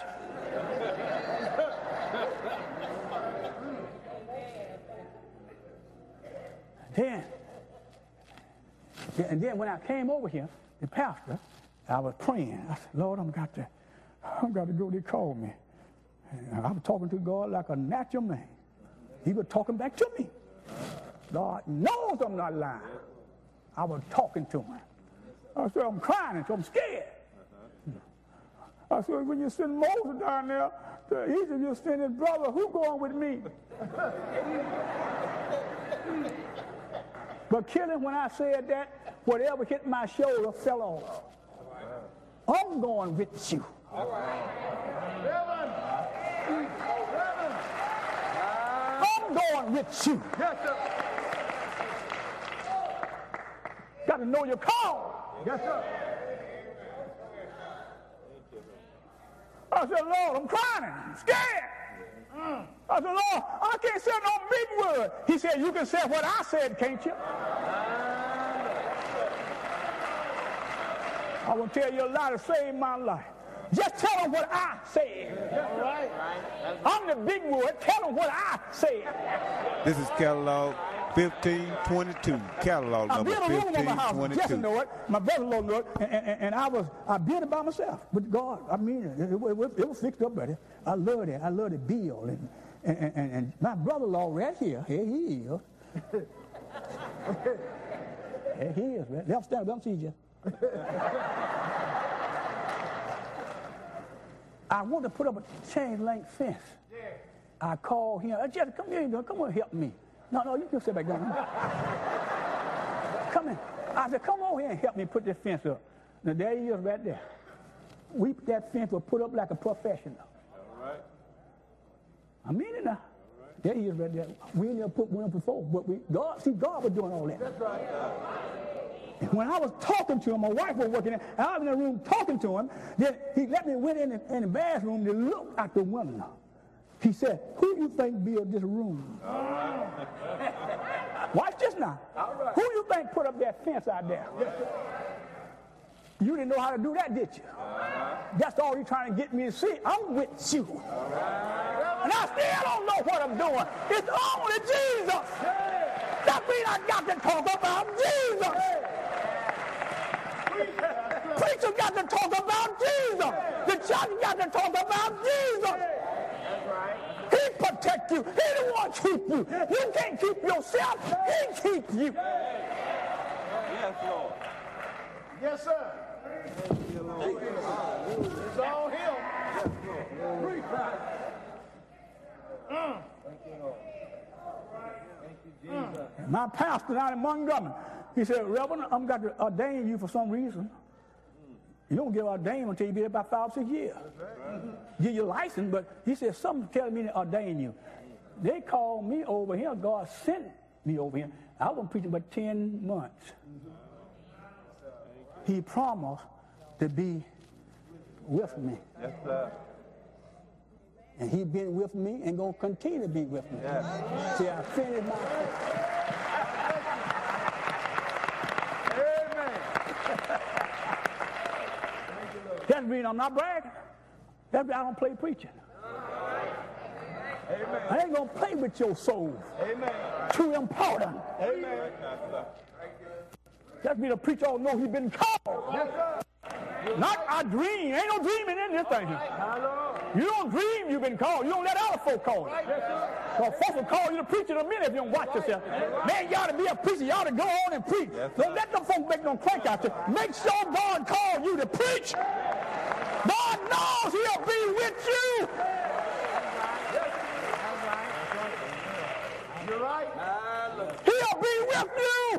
A: And then when I came over here, the pastor, I was praying. I said, Lord, I'm got to go. They called me. And I was talking to God like a natural man. He was talking back to me. God knows I'm not lying. I was talking to him. I said, I'm crying, so I'm scared. I said, when you send Moses down there to Egypt, you send his brother, who going with me? But Killing, when I said that, whatever hit my shoulder fell off. I'm going with you. I'm going with you.
B: Yes, sir.
A: Got to know your call.
B: Yes, sir.
A: I said, Lord, I'm crying. I'm scared. I said, Lord, I can't say no big word. He said, you can say what I said, can't you? I will tell you a lie to save my life. Just tell them what I said.
B: All right.
A: I'm the big word. Tell them what I said.
D: This is catalog 1522. Catalog number 1522.
A: Jesse know it. My brother-in-law know it. And I built it by myself with God. I mean, it was fixed up, buddy. I love it. I love the bill. And my brother-in-law right here. Here he is. Here he is, man. Let them see you. I want to put up a chain link fence. I called him. Jesse, come here. Come on, help me. No, you can sit back down. Come in. I said, come over here and help me put this fence up. Now, there he is right there. That fence was put up like a professional.
B: All right.
A: I mean it now. Right. There he is right there. We never put one up before, but God was doing all that.
B: That's right.
A: And when I was talking to him, my wife was working there, and I was in the room talking to him, then he let me went in the bathroom to look out the window. He said, who do you think built this room?
B: All right.
A: Watch this now.
B: All right.
A: Who do you think put up that fence out there?
B: Yes, sir.
A: You didn't know how to do that, did you? That's all you're trying to get me to see. I'm with you. And I still don't know what I'm doing. It's only Jesus. That means I got to talk about Jesus. Preacher got to talk about Jesus. The church got to talk about Jesus. He protect you. He the one keep you. You can't keep yourself. He keep you.
B: Yes, Lord.
C: Yes, sir.
B: It's all him. Yes, Lord. Preach. Thank you, Lord. Thank you, Jesus.
A: My pastor down in Montgomery, he said, Reverend, I'm got to ordain you for some reason. You don't get ordained until you be there about 5 or 6 years. Give you a license, but he said, something's telling me to ordain you. They called me over here. God sent me over here. I was preaching about 10 months. He promised to be with me.
B: Yes, sir.
A: And he's been with me and going to continue to be with me.
B: Yes.
A: See, I finished my... That's the reason I'm not bragging. That's why I don't play preaching.
B: Amen.
A: I ain't going to play with your soul.
B: Amen.
A: Too important.
B: Amen.
A: That's me to preach all know he's been called.
B: Yes, sir.
A: Not I dream. Ain't no dreaming in this thing.
B: My Lord.
A: You don't dream you've been called. You don't let other folk call you. Because folks will call you to preach in a minute if you don't watch yourself. Man, you ought to be a preacher. You ought to go on and preach. Don't let them folk make no crank out there. Make sure God called you to preach. God knows he'll be with you.
B: You're right.
A: He'll be with you.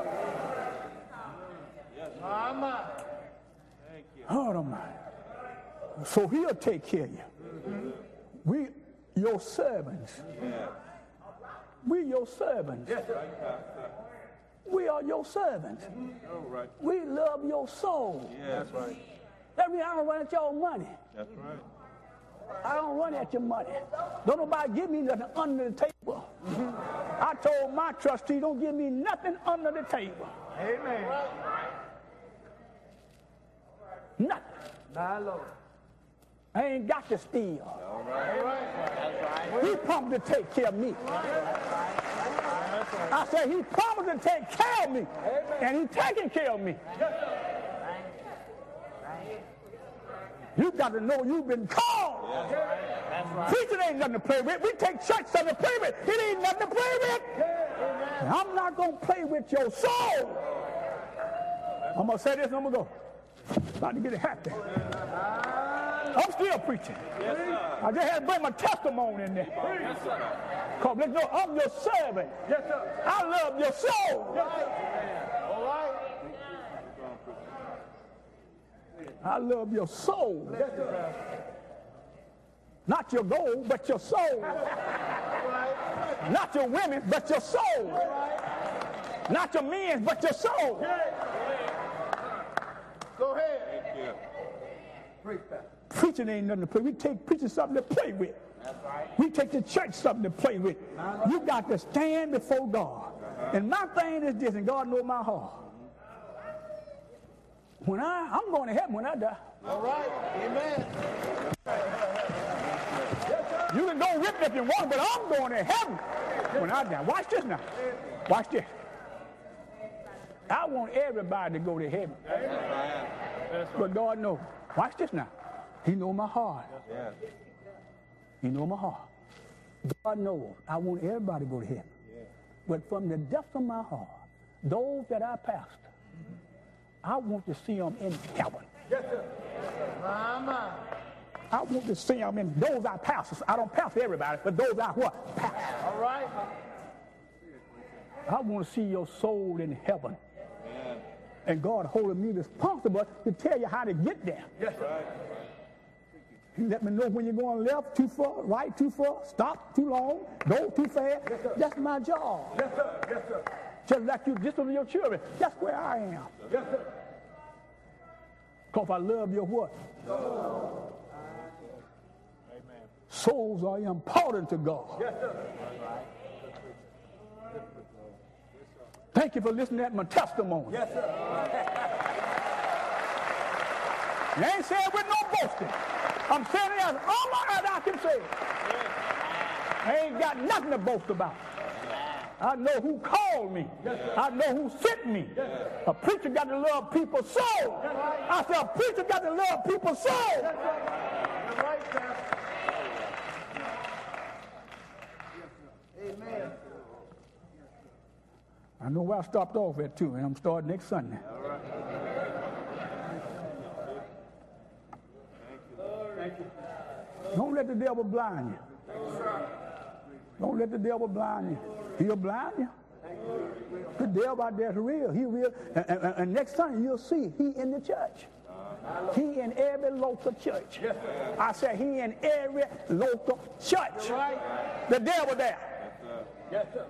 A: Oh, my. So he'll take care of you. We, your servants. We your servants. We are your servants. We love your soul.
D: That's right.
A: That means I don't run at your money.
D: That's right.
A: I don't run at your money. Don't nobody give me nothing under the table. I told my trustee, don't give me nothing under the table.
B: Amen.
A: Nothing.
B: My Lord.
A: I ain't got to steal.
B: All right.
A: He promised to take care of me. I said he promised to take care of me. And he's taking care of me. You got to know you've been called.
B: That's right.
A: Preaching ain't nothing to play with. We take church something to play with. It ain't nothing to play with. And I'm not going to play with your soul. I'm going to say this and I'm going to go. About to get it happy. I'm still preaching. I just had to bring my testimony in there. Because let's know I'm your servant. I love your soul.
B: All right.
A: I love your soul. Not your gold, but your soul. Not your women, but your soul. Not your men, but your soul.
B: Go ahead.
A: Preaching ain't nothing to play. We take preaching something to play with. We take the church something to play with. You got to stand before God. And my thing is this, and God knows my heart. When I'm going to heaven when I die.
B: All right. Amen.
A: You can go rip if you want, but I'm going to heaven when I die. Watch this now. Watch this. I want everybody to go to heaven. But God knows. Watch this now. He knows my heart. He knows my heart. God knows I want everybody to go to heaven. But from the depths of my heart, those that I pastor, I want to see them in heaven.
B: Mama.
A: I want to see them in those I pastor. I don't pastor everybody, but those I what? Pastor.
B: All right.
A: I want to see your soul in heaven. And God holding me responsible to tell you how to get there.
B: Yes, right.
A: You let me know when you're going left too far, right too far, stop too long, go too fast. Yes, that's my job.
B: Yes, sir. Yes, sir.
A: Just like you discipline your children. That's where I am.
B: Yes, sir.
A: Because I love your what?
B: Soul.
A: Amen. Souls are important to God.
B: Yes, sir.
A: Thank you for listening to my testimony.
B: Yes, sir.
A: You ain't saying with no boasting. I'm saying it as all I can say. I ain't got nothing to boast about. I know who called me. I know who sent me. A preacher got to love people's soul. I said a preacher got to love people's soul.
B: Right, sir. Amen.
A: I know where I stopped off at too, and I'm starting next Sunday.
B: All right. Thank you.
A: Don't let the devil blind you. Don't let the devil blind you. He'll blind you. The devil out there is real. He real. And next Sunday you'll see he in the church. He in every local church. I said he in every local church. The devil there.
B: Yes, sir.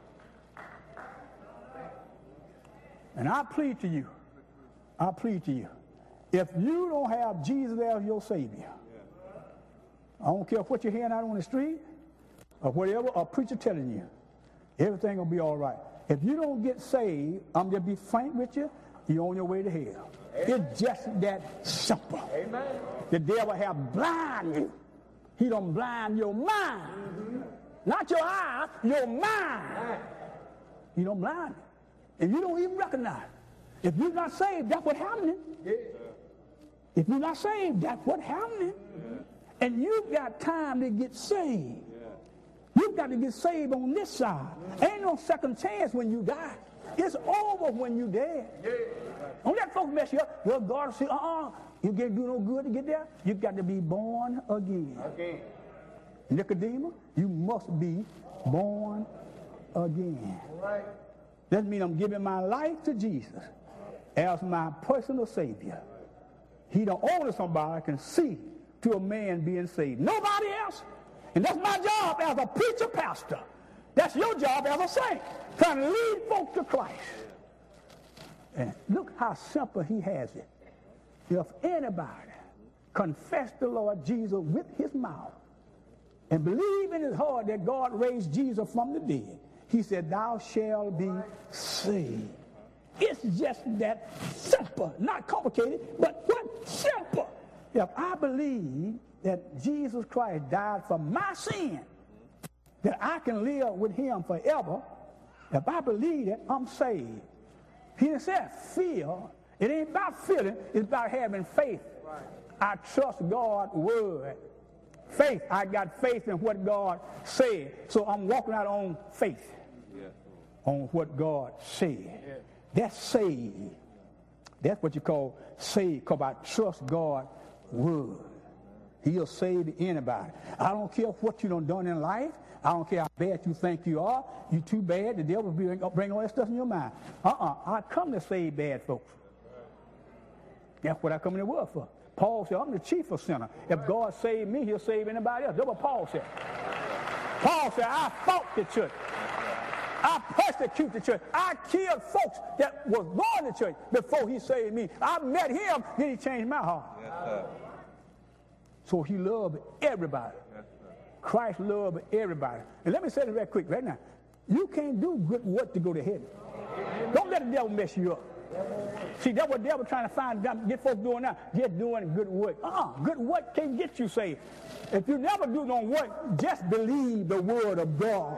A: And I plead to you, if you don't have Jesus as your Savior, I don't care what you're hearing out on the street or whatever a preacher telling you, everything will be all right. If you don't get saved, I'm just be frank with you, you're on your way to hell. Amen. It's just that simple.
B: Amen.
A: The devil have blinded you. He don't blind your mind. Not your eyes, your mind. He don't blind you. And you don't even recognize it. If you're not saved, that's what's happening. Yeah. If you're not saved, that's what's happening. And you've got time to get saved. You've got to get saved on this side. Ain't no second chance when you die. It's over when you dead. Don't let folks mess you up. Well, God will say, you can't do no good to get there. You've got to be born again. Nicodemus, you must be born again. That means I'm giving my life to Jesus as my personal Savior. He the only somebody can see to a man being saved. Nobody else. And that's my job as a preacher pastor. That's your job as a saint, trying to lead folk to Christ. And look how simple he has it. If anybody confess the Lord Jesus with his mouth and believe in his heart that God raised Jesus from the dead, he said, thou shalt be saved. It's just that simple, not complicated, but what? Simple. If I believe that Jesus Christ died for my sin, that I can live with him forever, if I believe that, I'm saved. He didn't say feel. It ain't about feeling. It's about having faith. I trust God's word. Faith. I got faith in what God said. So I'm walking out on faith. On what God said. That's saved. That's what you call saved, because I trust God's word. He'll save anybody. I don't care what you done in life. I don't care how bad you think you are. You too bad. The devil will bring all that stuff in your mind. I come to save bad folks. That's what I come in the world for. Paul said, I'm the chief of sinners. If God saved me, he'll save anybody else. That's what Paul said. Paul said, I fought the church. I persecute the church. I killed folks that was going to church before he saved me. I met him, then he changed my heart. Yes, so he loved everybody. Yes, Christ loved everybody. And let me say this real quick right now. You can't do good work to go to heaven. Don't let the devil mess you up. See, that's what the devil trying to find, get folks doing now. Just doing good work. Good work can't get you saved. If you never do no work, just believe the word of God.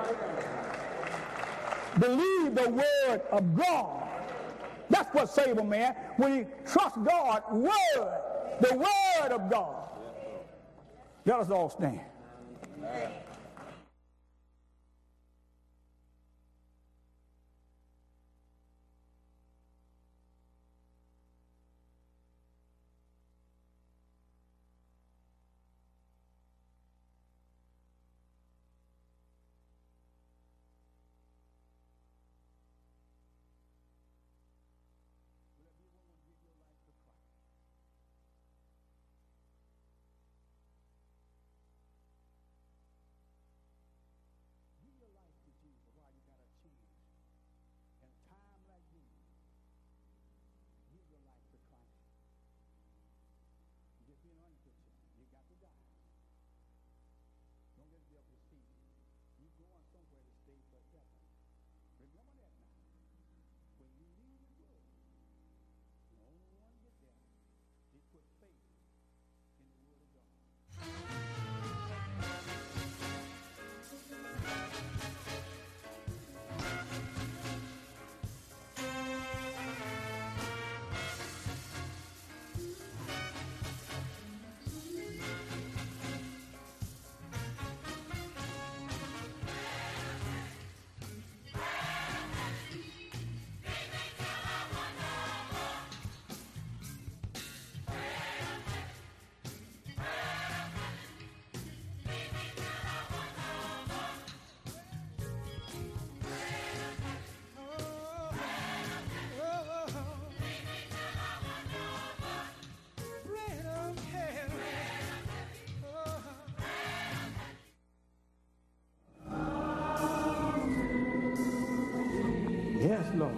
A: Believe the word of God. That's what saves a man, when he trusts God's word, the word of God. Let us all stand. Yes, Lord.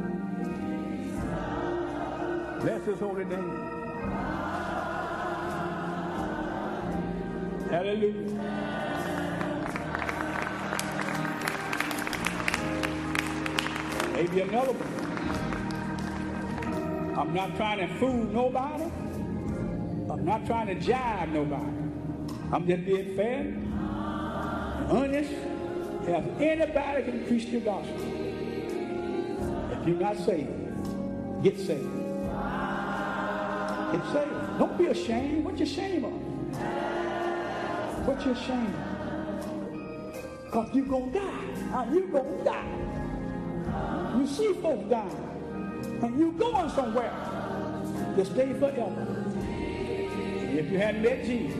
A: Bless his holy name. Hallelujah. Maybe another one. I'm not trying to fool nobody. I'm not trying to jive nobody. I'm just being fair and honest. If anybody can preach the gospel, if you're not saved, get saved. Get saved. Don't be ashamed. What you ashamed of?
E: put your shame. Because you're going to die. You're going to die. You see folks dying. And you're going somewhere to stay forever. If you hadn't met Jesus,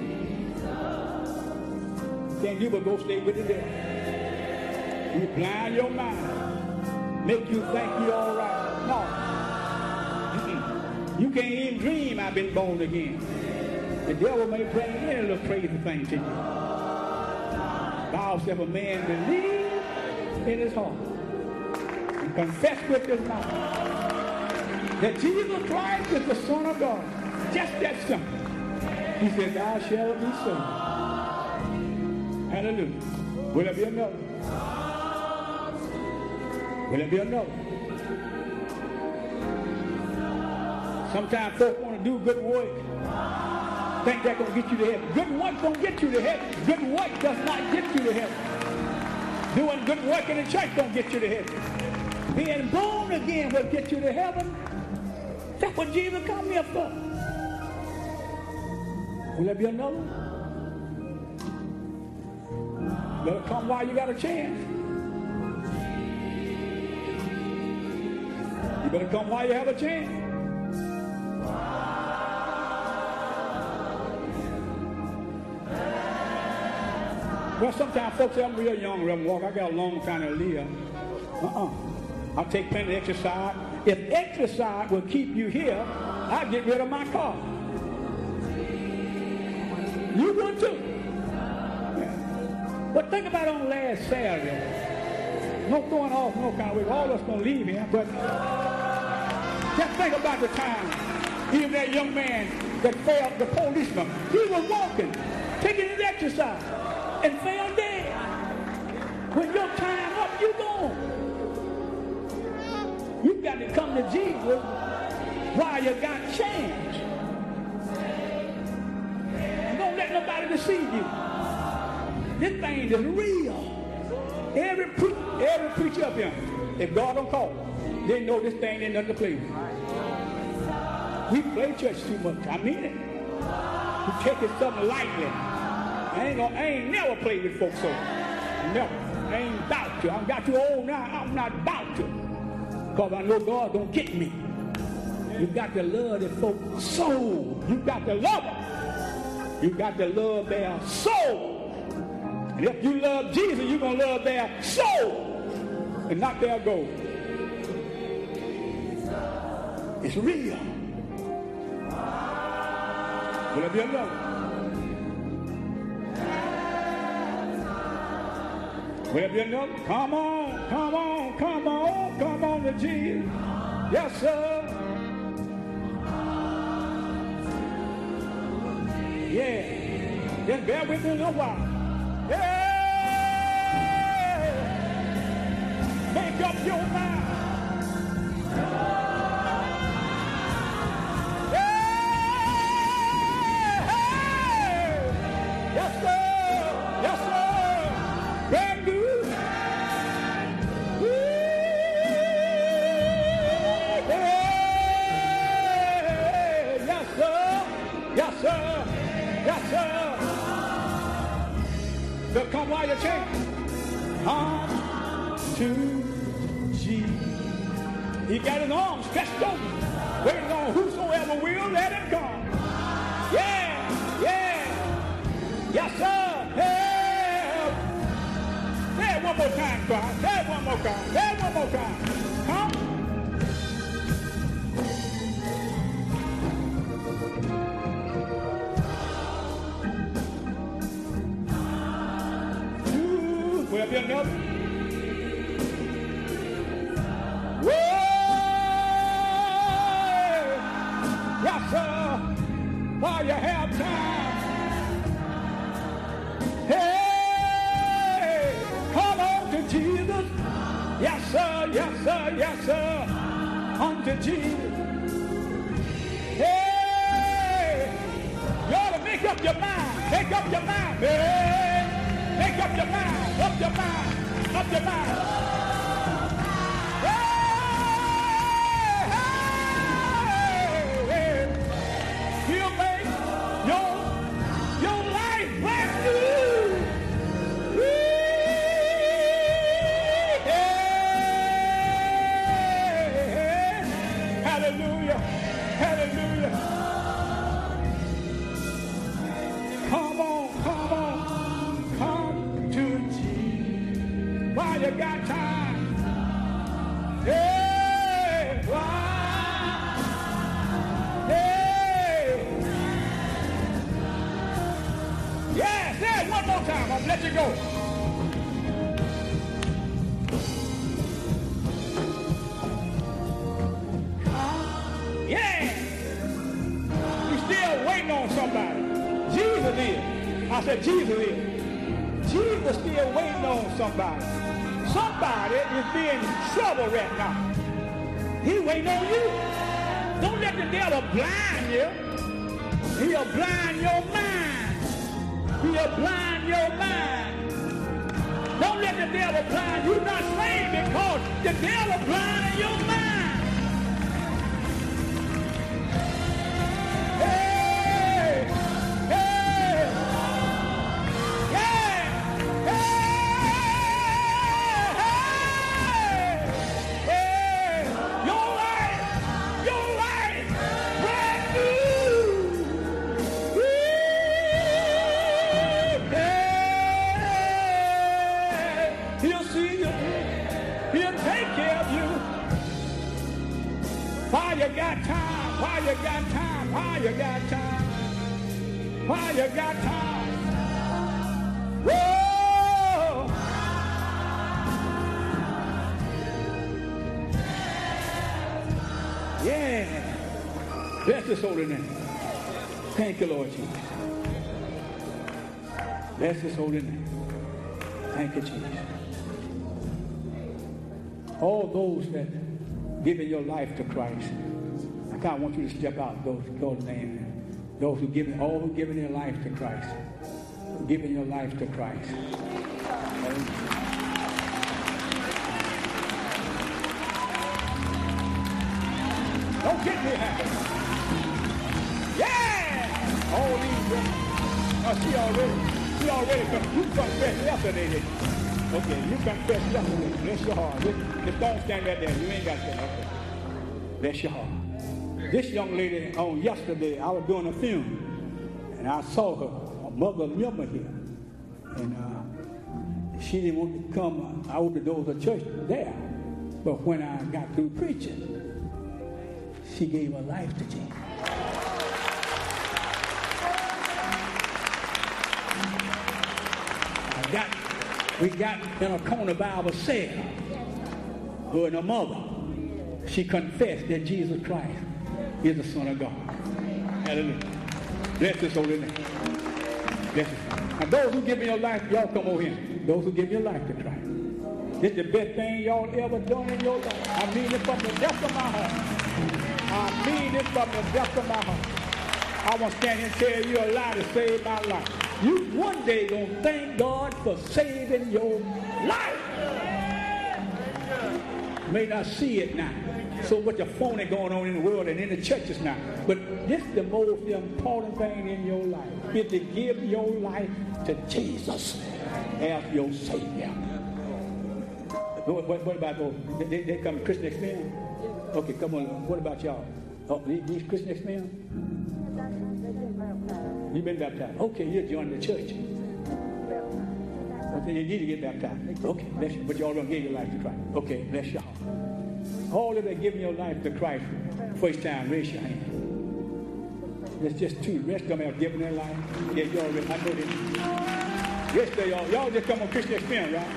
E: then you will go stay with the devil. You blind your mind. Make you think you're all right. No. You can't even dream I've been born again. The devil may bring any little crazy thing to you. Thou if a man believe in his heart and confess with his mouth that Jesus Christ is the Son of God. Just that simple. He said, thou shalt be saved. Hallelujah. Will there be another? Will there be another? Sometimes folks want to do good work. Think that's going to get you to heaven. Good work don't get you to heaven. Good work does not get you to heaven. Doing good work in the church don't get you to heaven. Being born again will get you to heaven. That's what Jesus come here for. Will there be another? Better come while you got a chance. You better come while you have a chance. Well, sometimes folks say I'm real young, Reverend Walker. I got a long time to live. I take plenty of exercise. If exercise will keep you here, I'll get rid of my car. You would too. Yeah. But think about on last Saturday. No throwing off no kind of way. All of us going to leave here, but just think about the time. Even that young man that failed the policeman, he was walking, taking his exercise, and fell dead. When your time up, you gone. You got to come to Jesus while you got chance. And don't let nobody deceive you. This thing is real. Every preacher up here, if God don't call, they know this thing ain't nothing to play with. We play church too much. I mean it. We take it something lightly. I ain't never played with folks so. Never. I ain't about to. I got too old now. I'm not about to. Because I know God don't get me. You got to love the folks' soul. You got to love them. You got to love their soul. And if you love Jesus, you're going to love their soul and not their gold. It's real. Will it be another? Will it be another? Come on, come on, come on, come on to Jesus. Yes, sir. Yeah. Just bear with me a little while. Yeah. Make up your mind. Yes, sir. Yes, sir. Brand new. Yes, sir. Yes, sir. Yes, sir. So come while you change. On to Jesus. He got his arms stretched open, waiting on whosoever will let him come. Yeah, yeah. Yes, sir. Help. Say it one more time, Christ. Say it one more time. Say it one more time. Come. Will there be another? Whoa! Yes, sir. While you have time. Hey, come on to Jesus. Yes, sir. Yes, sir. Yes, sir. Unto Jesus. Hey, you ought to make up your mind. Make up your mind, man. Make up your mind. Up your mind. Up your mind. He'll make your life brand new. while you got time. Hey, why? Hey. Yeah, say it one more time. I'll let you go. Yeah. You're still waiting on somebody. Jesus is. I said Jesus is. Jesus still waiting on somebody. Somebody is being in trouble right now. He waiting on you. Don't let the devil blind you. He'll blind your mind. He'll blind your mind. Don't let the devil blind you. You're not saved because the devil blinding your mind. Hey! Hey! Yeah! Hey! Hey! Your life, brand new. Hey! He'll see you. He'll take care of you. While you got time, while you got time, while you got time, while you got time. Whoa! Yeah. Bless His holy name. Thank you, Lord Jesus. Bless His holy name. Thank you, Jesus. All those that giving your life to Christ, I kind of want you to step out those names. Those who giving their life to Christ, giving your life to Christ. Don't get me happy. Yeah! All these brothers. She already, you confessed yesterday, didn't you? Okay, you confessed yesterday. Bless your heart. Just don't stand right there. You ain't got to. Okay. Bless your heart. This young lady on yesterday, I was doing a film, and I saw her, a mother member here, and she didn't want to come. I opened the doors of the church there, but when I got through preaching, she gave her life to Jesus. We got in a corner Bible said, her and her mother, she confessed that Jesus Christ is the Son of God. Hallelujah. Bless His holy name. Bless His. And those who give me your life, y'all come over here. Those who give your life to Christ. This is the best thing y'all ever done in your life. I mean it from the depth of my heart. I mean it from the depth of my heart. I want to stand here and tell you a lie to save my life. You one day gonna thank God for saving your life. You may not see it now. So what the phony going on in the world and in the churches now. But this is the most important thing in your life, is to give your life to Jesus as your Savior. What about those? They come to Christian Experience? Okay, come on. What about y'all? Oh, these Christian Experience? You've been baptized. Okay, you're joining the church. Okay, you need to get baptized. Okay, bless you. But y'all don't give your life to Christ. Okay, bless y'all. All of that giving your life to Christ, first time, raise your hand. There's just two. The rest of them have given their life. Yeah, y'all, I know this. Rest of y'all just come on Christian Experience, right?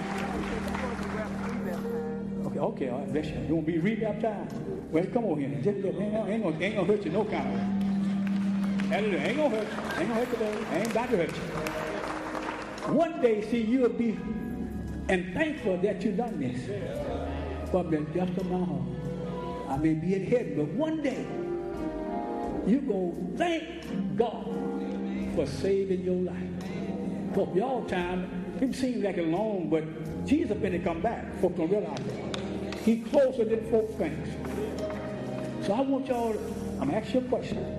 E: Okay, all right, bless you. You want to be re-baptized? Well, come on here. Just ain't gonna hurt you no kind of way. Hallelujah. Ain't gonna hurt you. Ain't gonna hurt you, baby. Ain't about to hurt you. One day, see, you'll be and thankful that you done this. From the depth of my heart. I may be in heaven, but one day you're going to thank God for saving your life. For y'all time, it seems like it's long, but Jesus finna come back. Folks don't realize that. He's closer than folks think. So I want y'all, I'm going to ask you a question.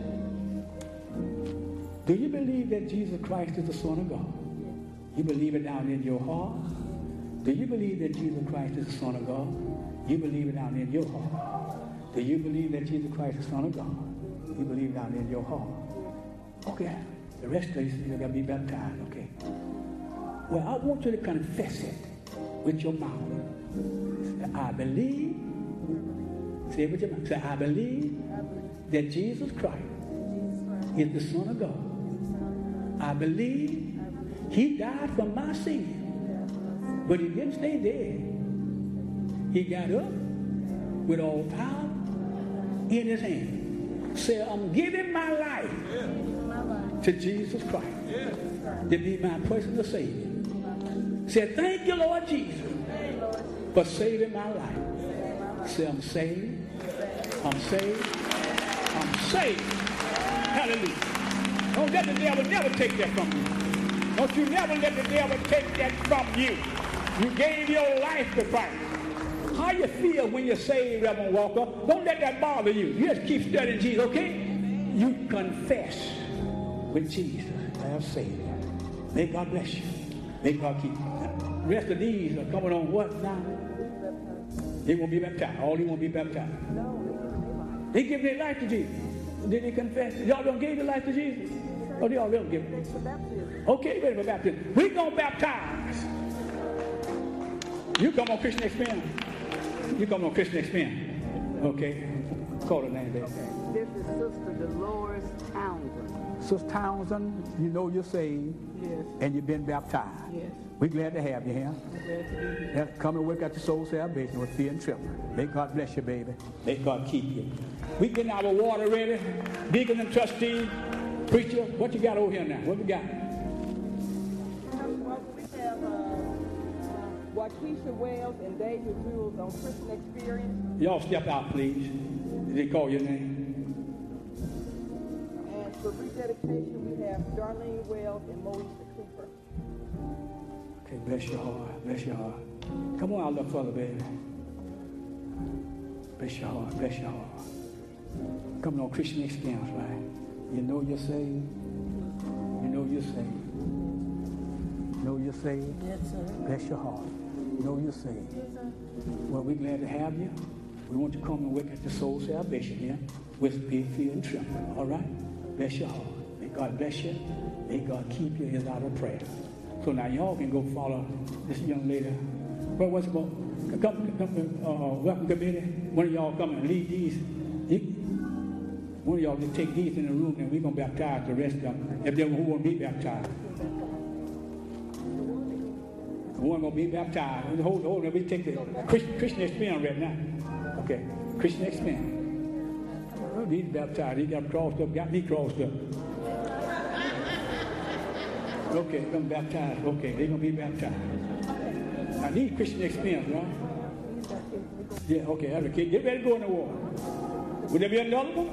E: Do you believe that Jesus Christ is the Son of God? You believe it down in your heart? Do you believe that Jesus Christ is the Son of God? You believe it down in your heart. Do you believe that Jesus Christ is the Son of God? You believe it down in your heart. Okay. The rest of you got to be baptized, okay? Well, I want you to confess it. with your mouth. Say, I believe. Say it with your mouth. Say, I believe that Jesus Christ is the Son of God. I believe he died for my sin. But he didn't stay dead. He got up with all power in his hand. Say, I'm giving my life to Jesus Christ to be my personal Savior. Say, thank you, Lord Jesus, for saving my life. Say, I'm saved. I'm saved. I'm saved. Hallelujah. Don't let the devil never take that from you. Don't you never let the devil take that from you. You gave your life to Christ. How you feel when you're saved, Reverend Walker? Don't let that bother you. You just keep studying Jesus, okay? You confess with Jesus as Savior. May God bless you. May God keep you. The rest of these are coming on what now? They won't be baptized. All they won't be baptized. They give their life to Jesus. Did they confess? Y'all don't give your life to Jesus? Oh, they all don't give it. Okay, ready for baptism. We're going to baptize. You come on Christian Experience. You come on Christian Experience. Okay. Call her name, baby.
F: This is Sister Dolores Townsend.
E: Sister Townsend, you know you're saved.
F: Yes.
E: And you've been baptized.
F: Yes.
E: We're glad to have you here.
F: I'm glad to be here.
E: Yeah, come and work out your soul salvation with fear and trembling. May God bless you, baby. May God keep you. We getting our water ready. Deacon and trustee, preacher, what you got over here now? What we got?
F: We have Waukesha Wells and David Jules on Christian Experience.
E: Y'all step out, please. Did they call your name?
F: And for rededication, we have Darlene Wells and Moesha Cooper.
E: Okay, bless your heart. Bless your heart. Come on out, little fella, baby. Bless your heart. Bless your heart. Coming on Christian Experience, right? You know you're saved. You know you're saved. You know you're saved.
F: Yes, sir.
E: Bless your heart. You know you're saved.
F: Yes, sir.
E: Well, we're glad to have you. We want you to come and work at the soul salvation here with fear and trembling. All right? Bless your heart. May God bless you. May God keep you is our prayer. So now y'all can go follow this young lady. But what's about? Welcome committee. One of y'all come and lead these. One of y'all can take these in the room and we're going to baptize the rest of them. If they're who want to be baptized. The one going to be baptized. Hold on. We take the Christian Experience right now. Okay. Christian Experience. Well, these baptized. He got crossed up. Got me crossed up. Okay, they're going to baptize. Okay, they're going to be baptized. I need Christian Experience, right? Yeah, okay. Okay. Get ready to go in the water. Would there be another one?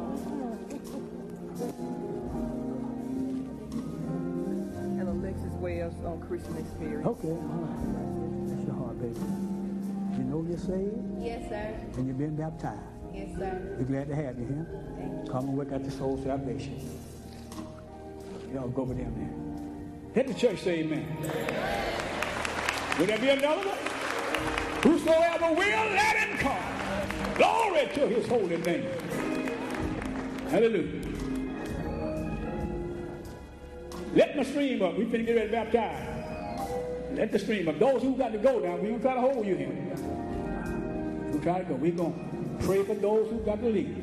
F: And Alexis Wells on Christian Experience.
E: Okay, all right. That's your heart, baby. You know you're saved?
G: Yes, sir.
E: And you've been baptized.
G: Yes, sir.
E: We're glad to have you here. Come and work out the soul salvation. Y'all go over there, man. Let the church say amen. Will there be another one? Whosoever will, let him come. Glory to his holy name. Hallelujah. Let the stream up. We finna get ready to baptize. Let the stream up. Those who got to go now, we don't try to hold you here. We try to go. We're going to pray for those who got to leave.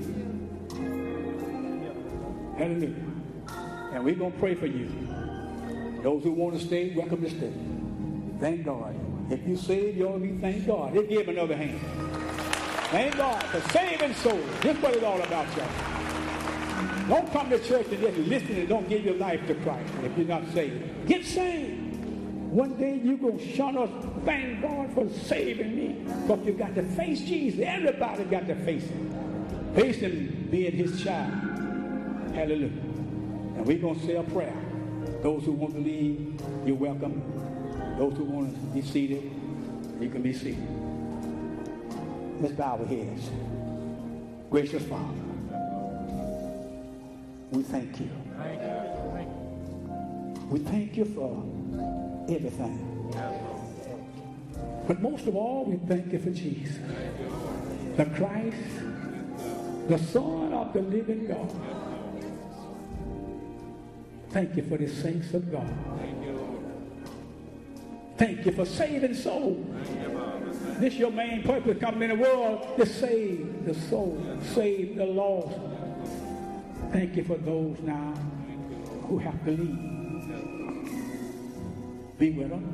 E: Hallelujah. And we're going to pray for you. Those who want to stay, welcome to stay. Thank God. If you saved, you ought to be thank God. They give another hand. Thank God for saving souls. This is what it's all about, y'all. Don't come to church and just listen and don't give your life to Christ if you're not saved. Get saved. One day you're going to shun us. Thank God for saving me. But you got to face Jesus. Everybody got to face him. Face him being his child. Hallelujah. And we're going to say a prayer. Those who want to leave, you're welcome. Those who want to be seated, you can be seated. Let's bow our heads. Gracious Father, we thank you. We thank you for everything. But most of all, we thank you for Jesus, the Christ, the Son of the living God. Thank you for the saints of God. Thank you for saving souls. This your main purpose, coming in the world to save the soul, save the lost. Thank you for those now who have to leave. Be with them.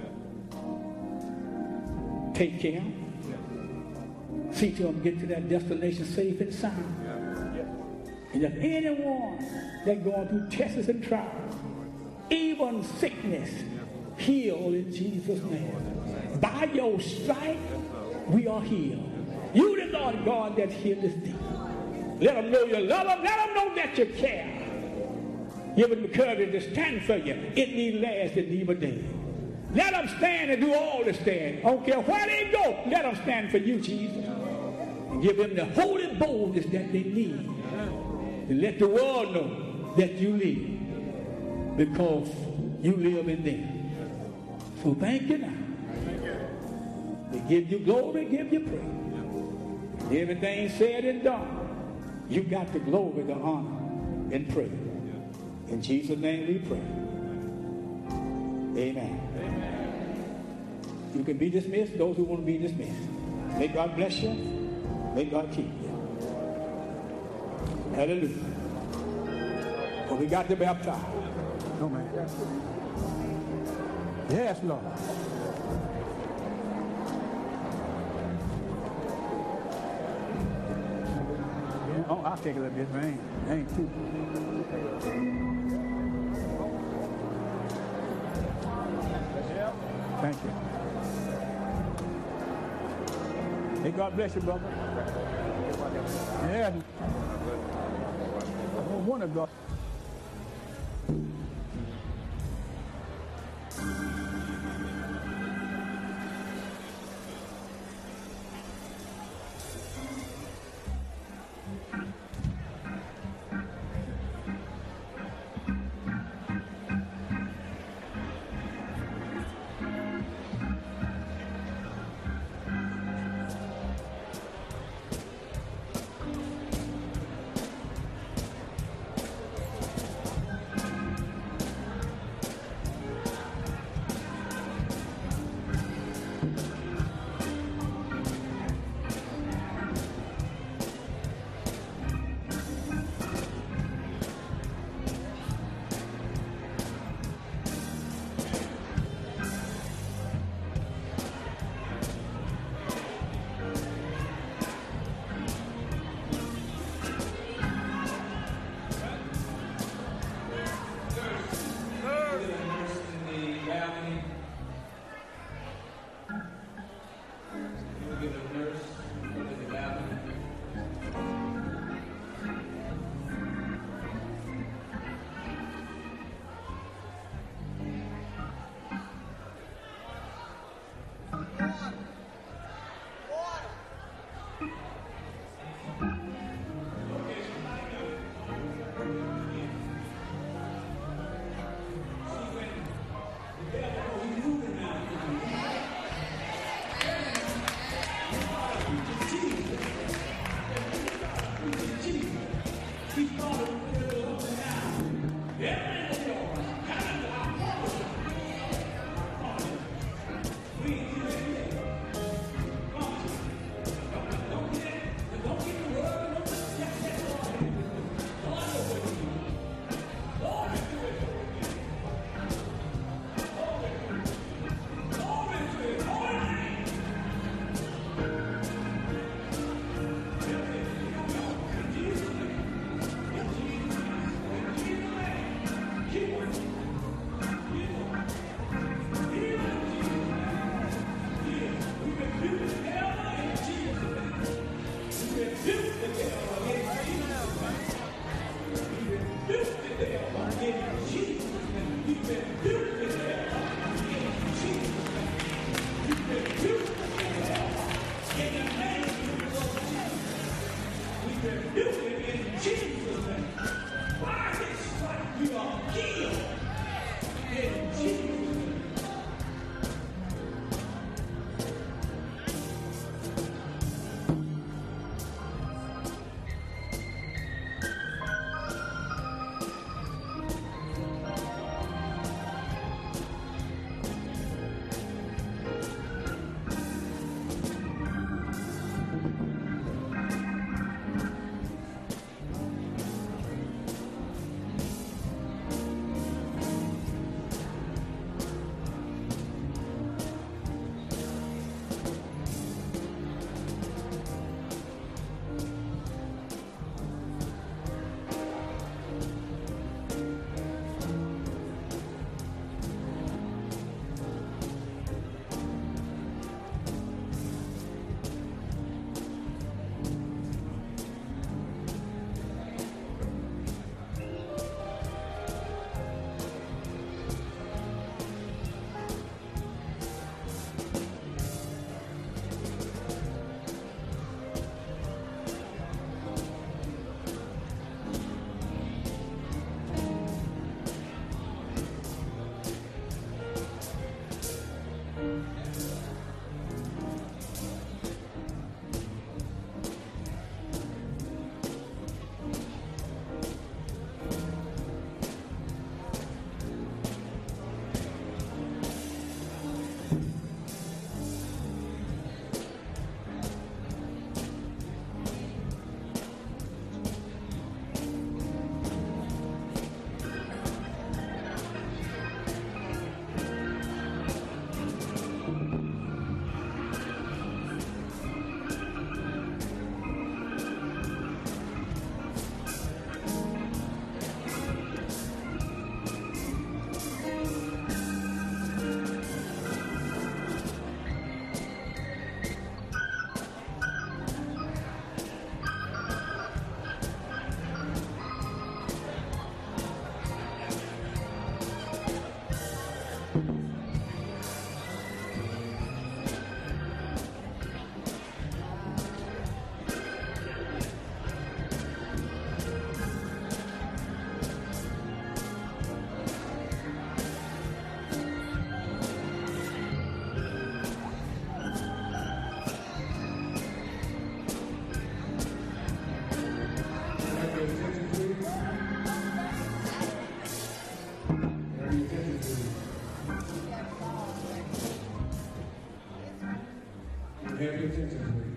E: Take care. See to them get to that destination safe and sound. And if anyone that's going through tests and trials, even sickness, heal in Jesus' name. By your stripe, we are healed. You the Lord God that healeth thee. Let them know you love them. Let them know that you care. Give them the courage to stand for you. It need last and evil day. Let them stand and do all the stand. I don't care where they go. Let them stand for you, Jesus. And give them the holy boldness that they need. And let the world know that you live. Because you live in them. So thank you now. We give you glory, give you praise. Everything said and done, you got the glory, the honor, and praise. In Jesus' name we pray. Amen. You can be dismissed, those who want to be dismissed. May God bless you. May God keep you. Hallelujah. Well, we got to baptize.
A: No, man. Yes, Lord. Oh, I'll take a little bit, man. Ain't too. Thank you. May God bless you, brother. Yeah. I don't want to go.
E: Have your attention, please.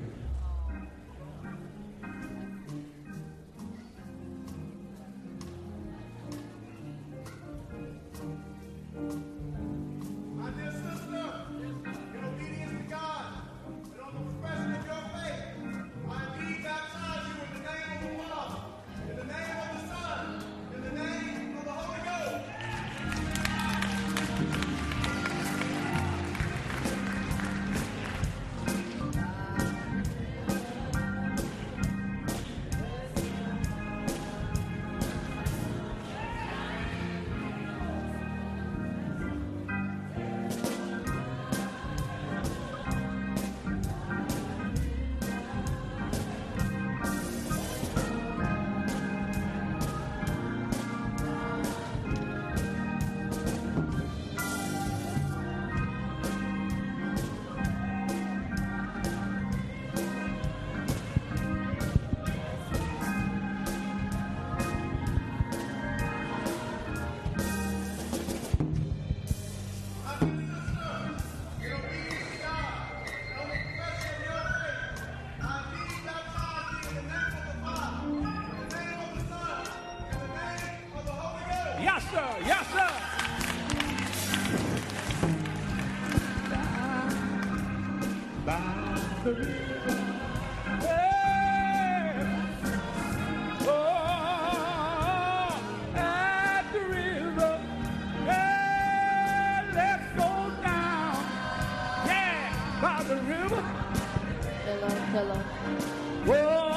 E: Yes, sir. Yes, sir. By the river. Hey. Oh, at the river. Hey, let's go down. Yeah, by the river.
G: Hello, hello.
E: Whoa.